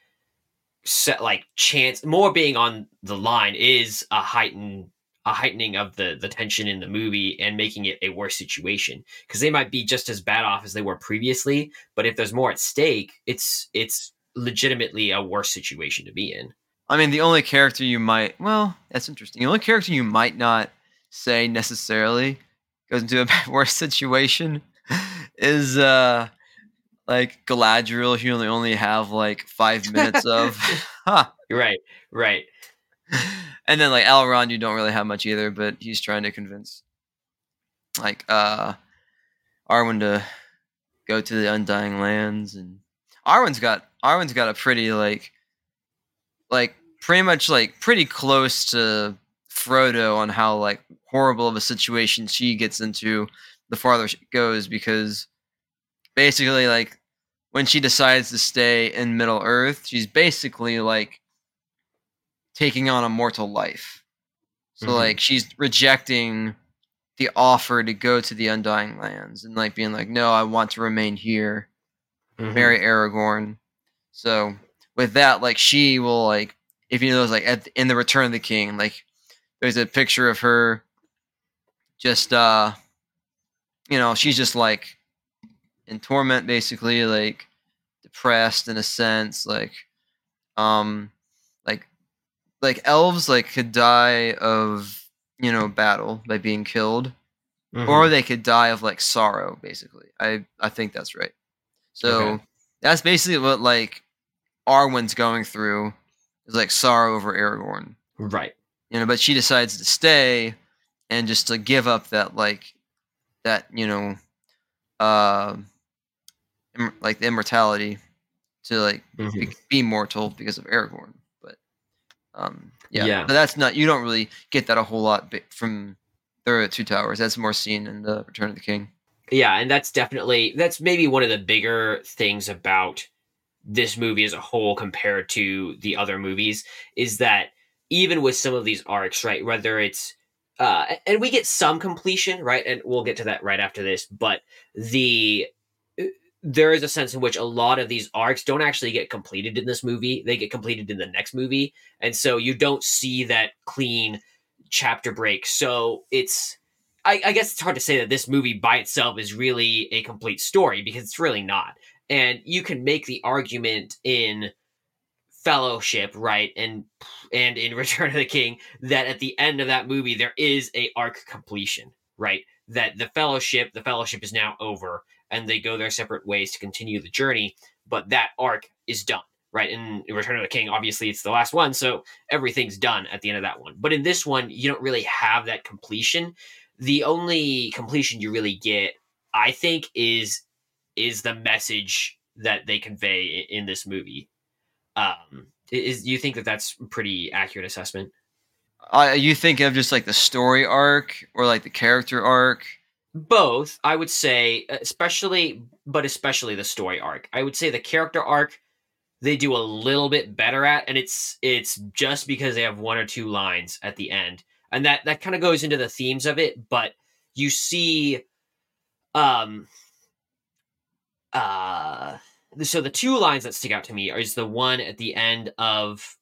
set like chance more being on the line is a heightening of the tension in the movie and making it a worse situation because they might be just as bad off as they were previously, but if there's more at stake, it's legitimately a worse situation to be in. I mean, the only character you might well, that's interesting. The only character you might not say necessarily goes into a worse situation is like Galadriel, you only have like 5 minutes of. Huh. Right, right. And then like Elrond, you don't really have much either, but he's trying to convince like Arwen to go to the Undying Lands, and Arwen's got a pretty like pretty much like pretty close to Frodo on how like horrible of a situation she gets into the farther she goes, because basically like when she decides to stay in Middle Earth, she's basically like taking on a mortal life. So like she's rejecting the offer to go to the Undying Lands and like being like, no, I want to remain here, marry Aragorn. So with that, like she will like, if you know, like in the Return of the King, like there's a picture of her just she's just like in torment, basically, like depressed in a sense, um like elves like could die of battle by being killed, or they could die of like sorrow, basically. I think that's right. So that's basically what like Arwen's going through, is like sorrow over Aragorn. Right. But she decides to stay and just to give up that like that like the immortality to like be mortal because of Aragorn. But yeah, but that's not, you don't really get that a whole lot from the Two Towers. That's more seen in the Return of the King. Yeah, and that's maybe one of the bigger things about this movie as a whole compared to the other movies, is that even with some of these arcs, right, whether it's and we get some completion, right, and we'll get to that right after this, but there is a sense in which a lot of these arcs don't actually get completed in this movie. They get completed in the next movie, and so you don't see that clean chapter break. So I guess it's hard to say that this movie by itself is really a complete story, because it's really not. And you can make the argument in Fellowship, right, and in Return of the King, that at the end of that movie there is a arc completion, right? That the Fellowship is now over, and they go their separate ways to continue the journey, but that arc is done, right? In Return of the King, obviously it's the last one, so everything's done at the end of that one. But in this one, you don't really have that completion. The only completion you really get, I think, is the message that they convey in this movie. Do you think that that's a pretty accurate assessment? You think of just like the story arc or like the character arc? Both, I would say, especially the story arc. I would say the character arc they do a little bit better at, and it's just because they have one or two lines at the end, and that kind of goes into the themes of it. But you see, so the two lines that stick out to me is the one at the end of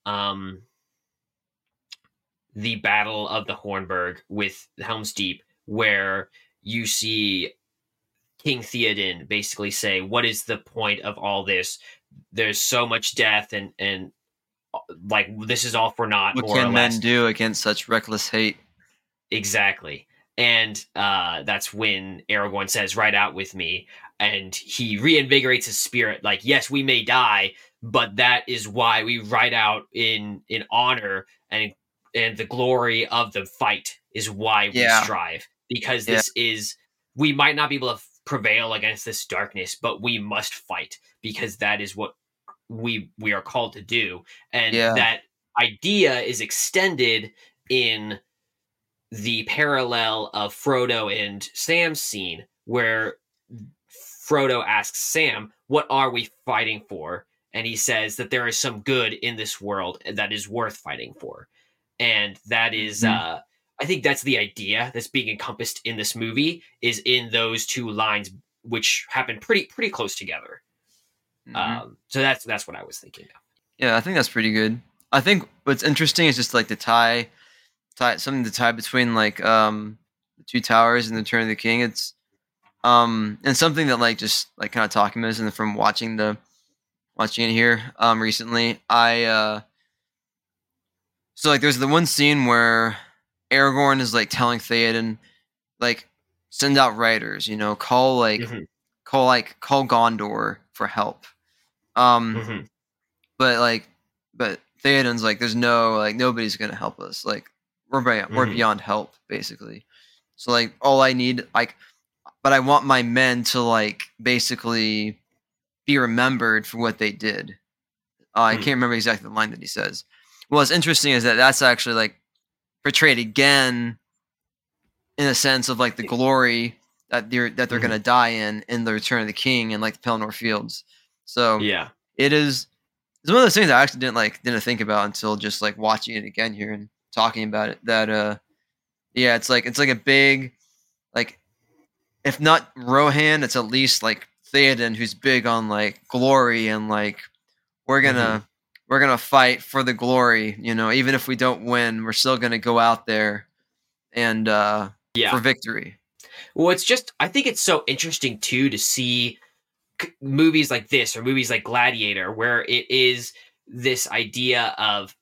the Battle of the Hornburg with Helm's Deep, where you see King Theoden basically say, "What is the point of all this? There's so much death, and like this is all for naught." What more can or men less. do against such reckless hate? Exactly. And that's when Aragorn says, "Ride out with me," and he reinvigorates his spirit. Like, yes, we may die, but that is why we ride out in honor, and the glory of the fight is why we strive. Because this is, we might not be able to prevail against this darkness, but we must fight, because that is what we are called to do. And that idea is extended in the parallel of Frodo and Sam's scene, where Frodo asks Sam, "What are we fighting for?" And he says that there is some good in this world that is worth fighting for. And that is, I think that's the idea that's being encompassed in this movie, is in those two lines, which happen pretty close together. So that's what I was thinking of. Yeah, I think that's pretty good. I think what's interesting is just like the tie something to tie between like the Two Towers and the Return of the King. It's and something that like just like kind of talking about this, and from watching it here recently, so like there's the one scene where Aragorn is like telling Theoden, like, send out riders, call like call Gondor for help. Mhm. But Theoden's like, there's no like nobody's gonna help us. Like we're Mhm. beyond help, basically. So like all I need but I want my men to like basically be remembered for what they did. I Hmm. can't remember exactly the line that he says. What's interesting is that that's actually like portrayed again in a sense of like the glory that they're Mhm. gonna die in the Return of the King and like the Pelennor Fields. So Yeah. it is it's one of those things I actually didn't think about until just like watching it again here and talking about it. That yeah, it's like a big like if not Rohan, it's at least like Theoden who's big on like glory and like we're Mhm. gonna we're gonna fight for the glory, you know, even if we don't win, we're still gonna go out there and for Yeah. victory. Well, it's just I think it's so interesting too to see movies like this or movies like Gladiator, where it is this idea of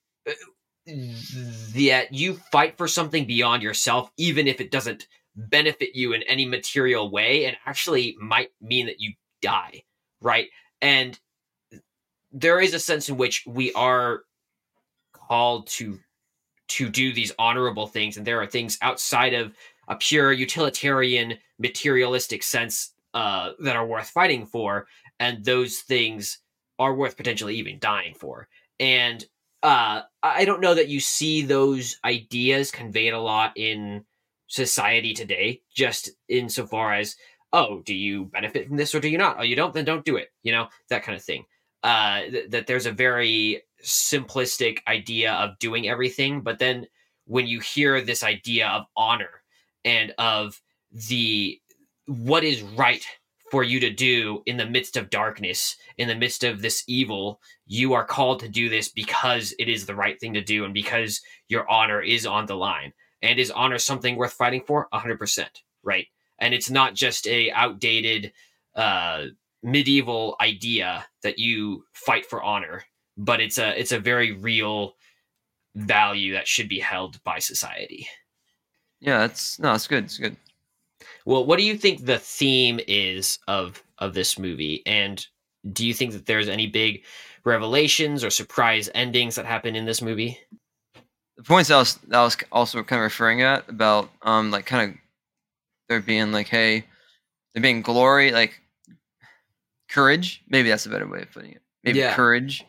that you fight for something beyond yourself, even if it doesn't benefit you in any material way, and actually might mean that you die, right? And there is a sense in which we are called to do these honorable things, and there are things outside of a pure utilitarian materialistic sense that are worth fighting for, and those things are worth potentially even dying for. And I don't know that you see those ideas conveyed a lot in society today, just insofar as, oh, do you benefit from this or do you not? Oh, you don't, then don't do it, that kind of thing. That there's a very simplistic idea of doing everything, but then when you hear this idea of honor and of the what is right for you to do in the midst of darkness, in the midst of this evil, you are called to do this because it is the right thing to do and because your honor is on the line. And is honor something worth fighting for? 100%, right? And it's not just a outdated uh medieval idea that you fight for honor, but it's a very real value that should be held by society. Yeah, it's good. It's good. Well, what do you think the theme is of this movie, and do you think that there's any big revelations or surprise endings that happen in this movie? The points that was also kind of referring at about like kind of there being like hey there being glory like courage, maybe that's a better way of putting it, maybe Yeah. courage,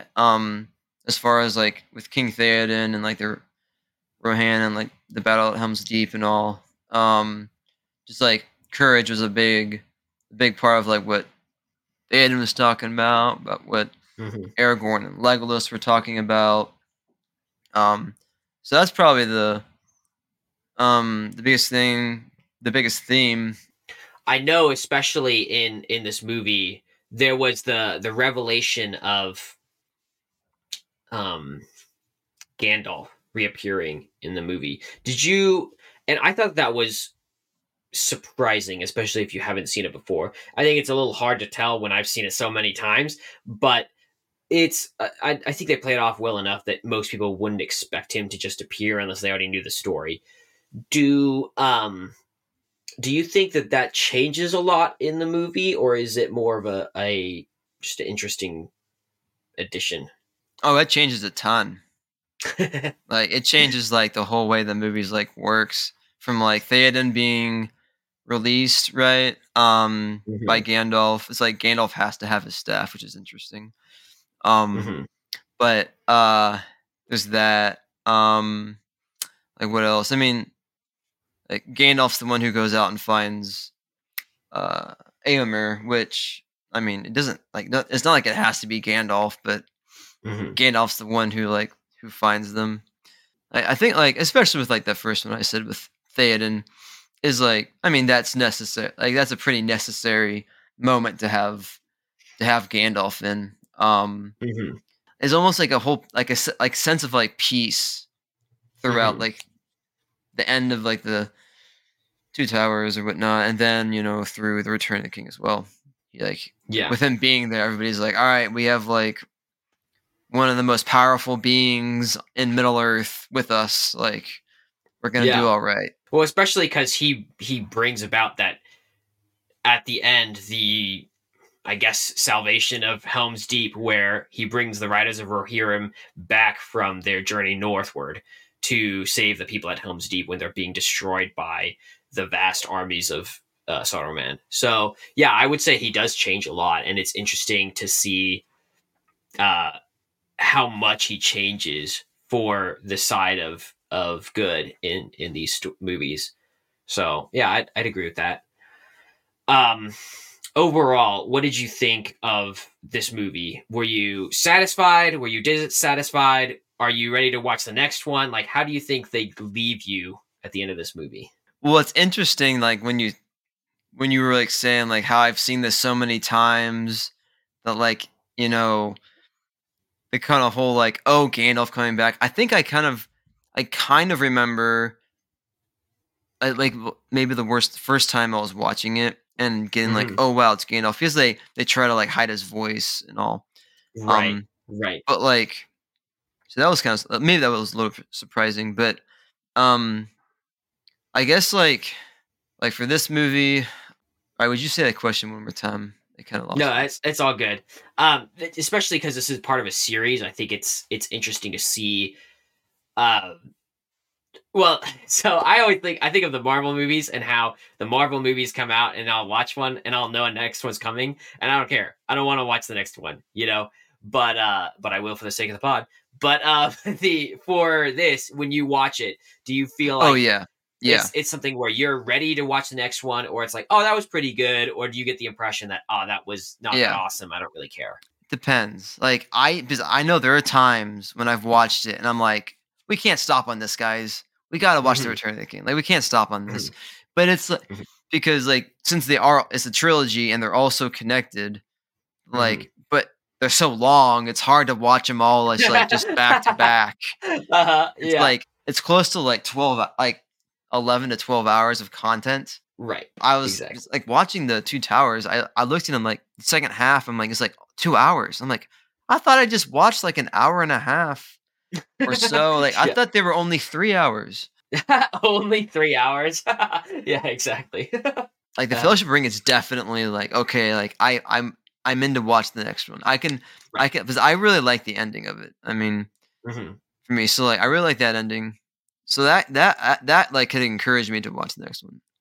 as far as like with King Theoden and like the Rohan and like the battle at Helm's Deep and all, just like courage was a big part of like what Theoden was talking about what Hmm. Aragorn and Legolas were talking about. um so that's probably the biggest thing, the biggest theme. I know, especially in this movie, there was the revelation of um Gandalf reappearing in the movie. Did you? And I thought that was surprising, especially if you haven't seen it before. I think it's a little hard to tell when I've seen it so many times, but I think they play it off well enough that most people wouldn't expect him to just appear unless they already knew the story. Do do you think that that changes a lot in the movie, or is it more of a just an interesting addition? Oh, that changes a ton. Like it changes like the whole way the movies like works from like Theoden being released, right? By Hmm. Gandalf. It's like Gandalf has to have his staff, which is interesting. Um, Hmm. but there's that. Like what else? I mean, like Gandalf's the one who goes out and finds uh Éomer, which I mean, it doesn't like it's not like it has to be Gandalf, but Hmm. Gandalf's the one who finds them. I think like especially with like that first one I said with Theoden is like I mean that's necessary. Like that's a pretty necessary moment to have Gandalf in. Hmm. It's almost like a whole like like sense of like peace throughout Hmm. like the end of like the Two Towers or whatnot, and then through the Return of the King as well. Like Yeah. with him being there, everybody's like, all right, we have like one of the most powerful beings in Middle Earth with us. Like we're gonna do Yeah. all right. Well, especially because he brings about that at the end, I guess, salvation of Helm's Deep, where he brings the Riders of Rohirrim back from their journey northward to save the people at Helm's Deep when they're being destroyed by the vast armies of Saruman. So, yeah, I would say he does change a lot, and it's interesting to see how much he changes for the side of good in these movies. So, yeah, I'd agree with that. Overall, what did you think of this movie? Were you satisfied? Were you dissatisfied? Are you ready to watch the next one? Like, how do you think they leave you at the end of this movie? Well, it's interesting, like when you were like saying like how I've seen this so many times that like the kind of whole like, oh, Gandalf coming back. I think I kind of remember like maybe the first time I was watching it and getting like, oh wow, it's Gandalf, because they try to like hide his voice and all. Right. But like, so that was kind of, maybe that was a little surprising, but I guess like for this movie, all right, would you say that question one more time? I kind of lost. No, it's all good. Especially because this is part of a series. I think it's interesting to see. Well, so I think of the Marvel movies and how the Marvel movies come out, and I'll watch one and I'll know a next one's coming, and I don't care. I don't want to watch the next one, But I will for the sake of the pod. But for this, when you watch it, do you feel like, oh yeah, it's something where you're ready to watch the next one, or it's like, oh, that was pretty good, or do you get the impression that, oh, that was not that awesome, I don't really care? Depends. Like because I know there are times when I've watched it and I'm like, we can't stop on this, guys. We gotta watch the Return of the King. Like we can't stop on this. But it's because like since it's a trilogy and they're also connected, like but they're so long, it's hard to watch them all like just back to back. It's like it's close to like 11 to 12 hours of content. Right. I was like watching the Two Towers. I looked at them like the second half. I'm like, it's like 2 hours. I'm like, I thought I just watched like an hour and a half or so. Like I thought they were only 3 hours. Only 3 hours. Yeah, exactly. Like the Fellowship of the Ring is definitely like, okay, like I'm in to watch the next one. I can because I really like the ending of it. I mean, for me, so like I really like that ending. So that like could encourage me to watch the next one.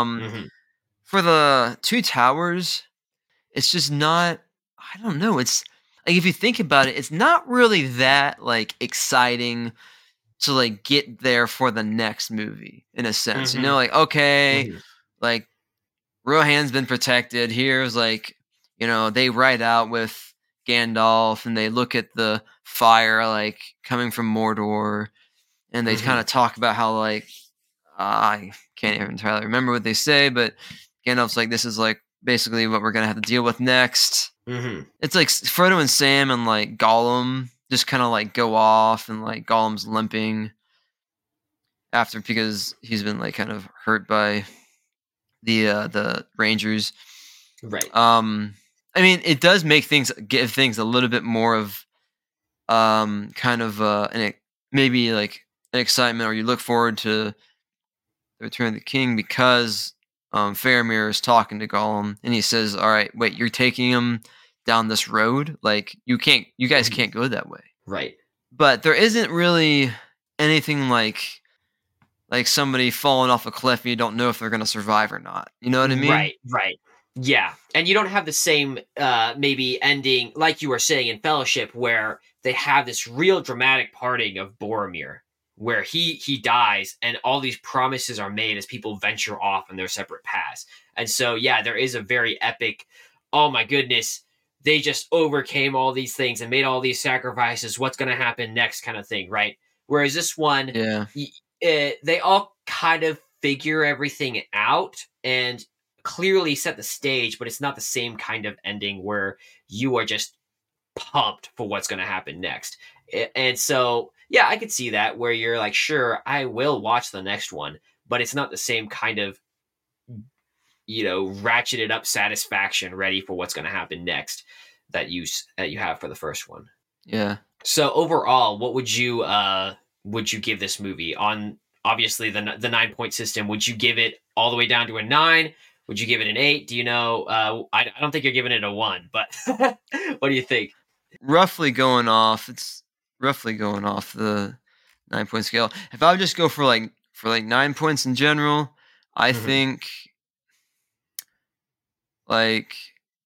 For the Two Towers, it's just not. I don't know. It's like if you think about it, it's not really that like exciting to like get there for the next movie in a sense. Like okay, like Rohan's been protected. Here's like they ride out with Gandalf and they look at the fire like coming from Mordor, and they kind of talk about how like I can't even entirely remember what they say, but Gandalf's like, this is like basically what we're gonna have to deal with next. It's like Frodo and Sam and like Gollum just kind of like go off, and like Gollum's limping after because he's been like kind of hurt by the Rangers. Right. I mean, it does give things a little bit more of kind of maybe like an excitement, or you look forward to the Return of the King because Faramir is talking to Gollum and he says, all right, wait, you're taking him down this road? Like you guys can't go that way. Right. But there isn't really anything like somebody falling off a cliff and you don't know if they're going to survive or not. You know what I mean? Right. Yeah. And you don't have the same maybe ending like you were saying in Fellowship, where they have this real dramatic parting of Boromir, where he dies and all these promises are made as people venture off on their separate paths. And so, yeah, there is a very epic, oh my goodness, they just overcame all these things and made all these sacrifices. What's going to happen next kind of thing, right? Whereas this one, they all kind of figure everything out and clearly set the stage, but it's not the same kind of ending where you are just pumped for what's going to happen next. And so, yeah, I could see that where you're like, sure, I will watch the next one, but it's not the same kind of, ratcheted up satisfaction ready for what's going to happen next that you have for the first one. Yeah. So overall, what would you give this movie on obviously the 9-point system? Would you give it all the way down to a 9? Would you give it an 8? Do you know? I don't think you're giving it a 1, but what do you think? Roughly going off. It's roughly going off the 9-point scale. If I would just go for like 9 points in general, I Mhm. think like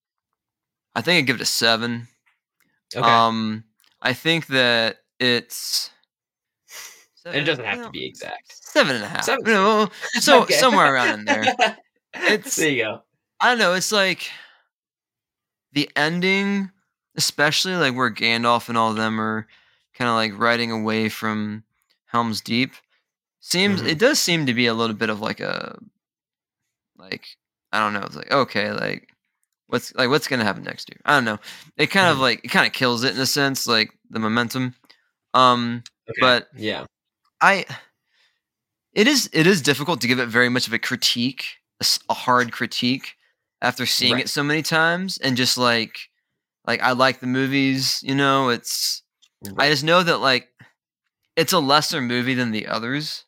I think I'd give it a 7. Okay. I think that it's And it doesn't have to well, be exact. 7.5. 7's No, good. so Okay. somewhere around in there. It's There you go. I don't know. It's like the ending, especially like where Gandalf and all of them are kind of like riding away from Helm's Deep. Mhm. It does seem to be a little bit of like a like I don't know. It's like okay, what's gonna happen next year? I don't know. Mhm. It kind of kills it in a sense, like the momentum. Um, Okay. but Yeah. I it is difficult to give it very much of a critique, a hard critique after seeing Right. it so many times and just like I like the movies, you know, I Right. just know that like it's a lesser movie than the others.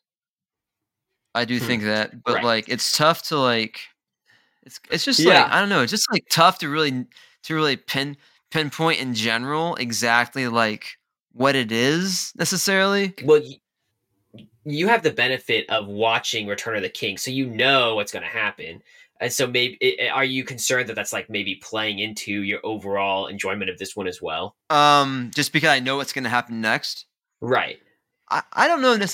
I do Hmm. think that, but Right. like it's tough to like it's just like Yeah. I don't know, it's just like tough to really pinpoint in general exactly like what it is necessarily. Well, you have the benefit of watching Return of the King, so you know what's going to happen. And so maybe are you concerned that that's like maybe playing into your overall enjoyment of this one as well? Just because I know what's gonna happen next. Right. I don't know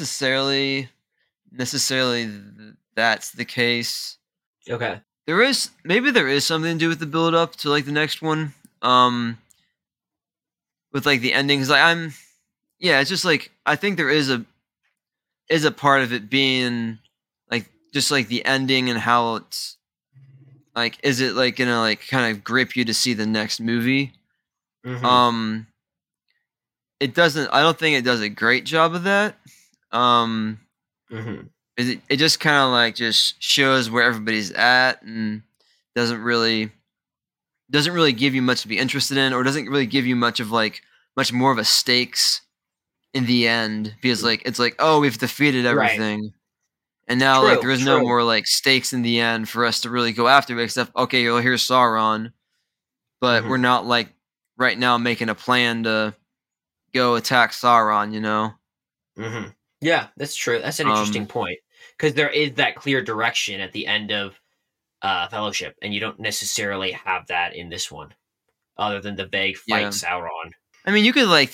necessarily that's the case. Okay. There is something to do with the build up to like the next one. Um, with like the endings, like yeah, it's just like I think there is a part of it being like just like the ending and how it's like is it like gonna like kind of grip you to see the next movie? Mhm. Um, it doesn't. I don't think it does a great job of that. Um, Mhm. it just kind of like just shows where everybody's at and doesn't really give you much to be interested in or doesn't really give you much of like much more of a stakes in the end because like it's like oh we've defeated Right. everything and now like there True. is no True. more like stakes in the end for us to really go after it except okay well here's Sauron but we're Mhm. not like right now making a plan to go attack Sauron, you know. Mhm. Yeah, that's true. That's an interesting um point because there is that clear direction at the end of Fellowship, and you don't necessarily have that in this one, other than the vague fight yeah, Sauron. I mean you could like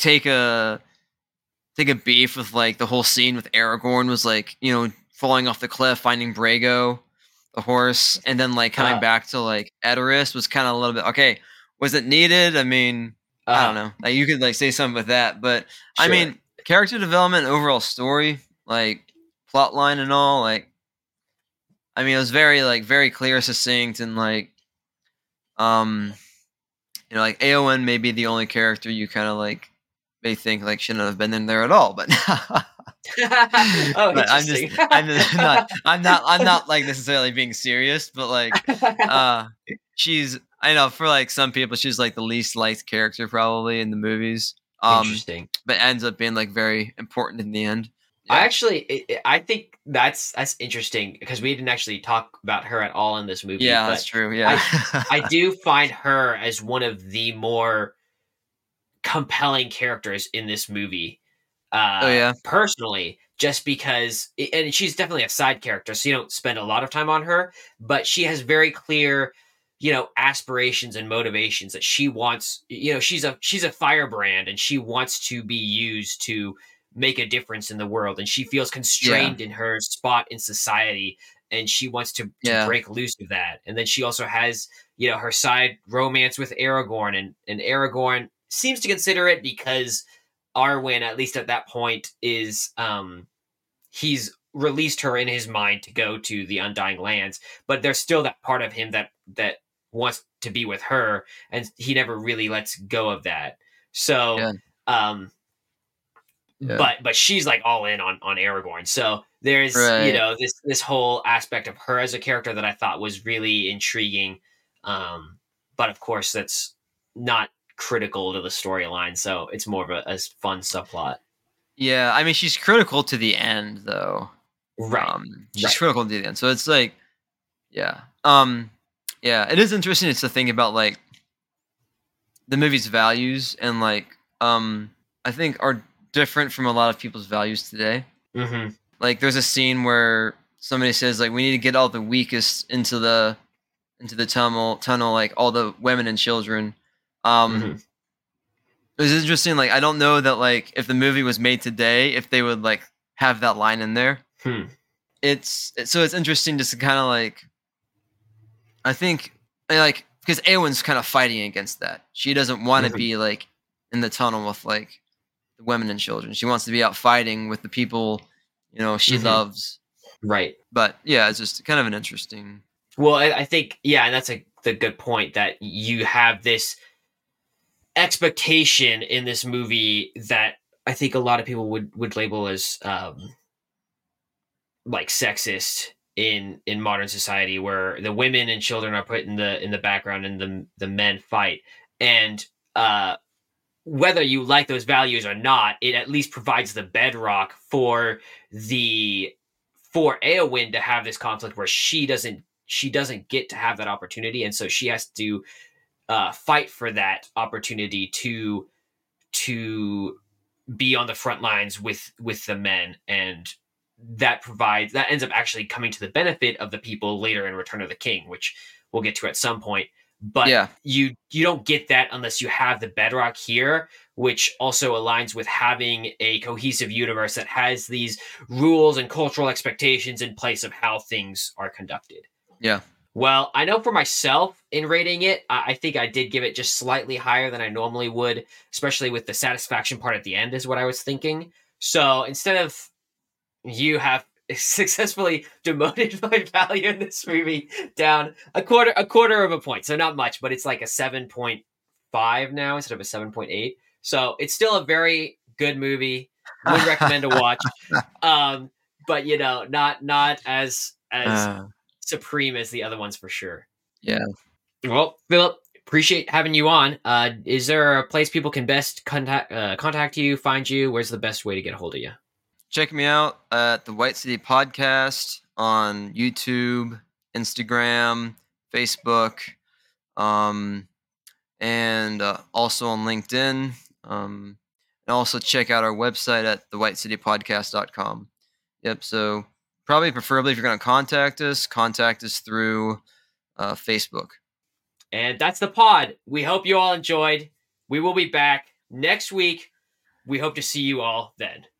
take a beef with like the whole scene with Aragorn was like, you know, falling off the cliff, finding Brago, the horse, and then like coming Uh back to like Edoras was kind of a little bit okay. Was it needed? I mean, I don't huh. know. Like you could like say something with that, but I Sure. mean, character development, overall story, like plot line and all, like I mean, it was very clear, succinct, and like um, you know, like Aowen may be the only character you kind of like may think like shouldn't have been in there at all, but Oh, but interesting. I'm not like necessarily being serious, but like uh she's I know for like some people she's like the least liked character probably in the movies. Interesting. But ends up being like very important in the end. I Yeah. actually, I think that's interesting because we didn't actually talk about her at all in this movie, Yeah, that's but true. Yeah. I do find her as one of the more compelling characters in this movie, Oh yeah. personally, just because, and she's definitely a side character, so you don't spend a lot of time on her, but she has very clear, aspirations and motivations that she wants. She's a firebrand, and she wants to be used to make a difference in the world, and she feels Yeah. constrained in her spot in society, and she wants to Yeah. break loose of that. And then she also has her side romance with Aragorn, and Aragorn seems to consider it because Arwen, at least at that point, is he's released her in his mind to go to the Undying Lands, but there's still that part of him that wants to be with her, and he never really lets go of that. So, Yeah. um, Yeah. but she's like all in on Aragorn. So there's Right. this whole aspect of her as a character that I thought was really intriguing. But of course, that's not critical to the storyline, so it's more of a fun subplot. Yeah. I mean she's critical to the end though. Right, She's right. critical to the end. So it's like yeah. Yeah, it is interesting to think about like the movie's values and like I think are different from a lot of people's values today. Mm-hmm. Like there's a scene where somebody says like we need to get all the weakest into the tunnel, like all the women and children. Mm-hmm. It's interesting. Like I don't know that like if the movie was made today, if they would like have that line in there. So it's interesting just to kind of like I think like because Eowyn's kind of fighting against that. She doesn't want to Mhm. be like in the tunnel with like the women and children. She wants to be out fighting with the people, she Mhm. loves. Right. But yeah, it's just kind of an interesting. Well, I think, yeah, and that's the good point that you have this expectation in this movie that I think a lot of people would label as like sexist in modern society, where the women and children are put in the background and the men fight. And whether you like those values or not, it at least provides the bedrock for Eowyn to have this conflict where she doesn't get to have that opportunity, and so she has to fight for that opportunity to be on the front lines with the men, and that ends up actually coming to the benefit of the people later in Return of the King, which we'll get to at some point. But Yeah, you don't get that unless you have the bedrock here, which also aligns with having a cohesive universe that has these rules and cultural expectations in place of how things are conducted. yeah. Well, I know for myself in rating it, I think I did give it just slightly higher than I normally would, especially with the satisfaction part at the end, is what I was thinking. So instead of you have successfully demoted my value in this movie down a quarter of a point, so not much, but it's like a 7.5 now instead of a 7.8. So it's still a very good movie. Would recommend to watch. But not as Uh, supreme as the other ones for sure. yeah. Well, Philip, appreciate having you on. Is there a place people can best contact you, find you? Where's the best way to get a hold of you? Check me out at the White City Podcast on YouTube, Instagram, Facebook, um, and also on LinkedIn. And also check out our website at thewhitecitypodcast.com. Yep. So probably preferably if you're going to contact us through Facebook. And that's the pod. We hope you all enjoyed. We will be back next week. We hope to see you all then.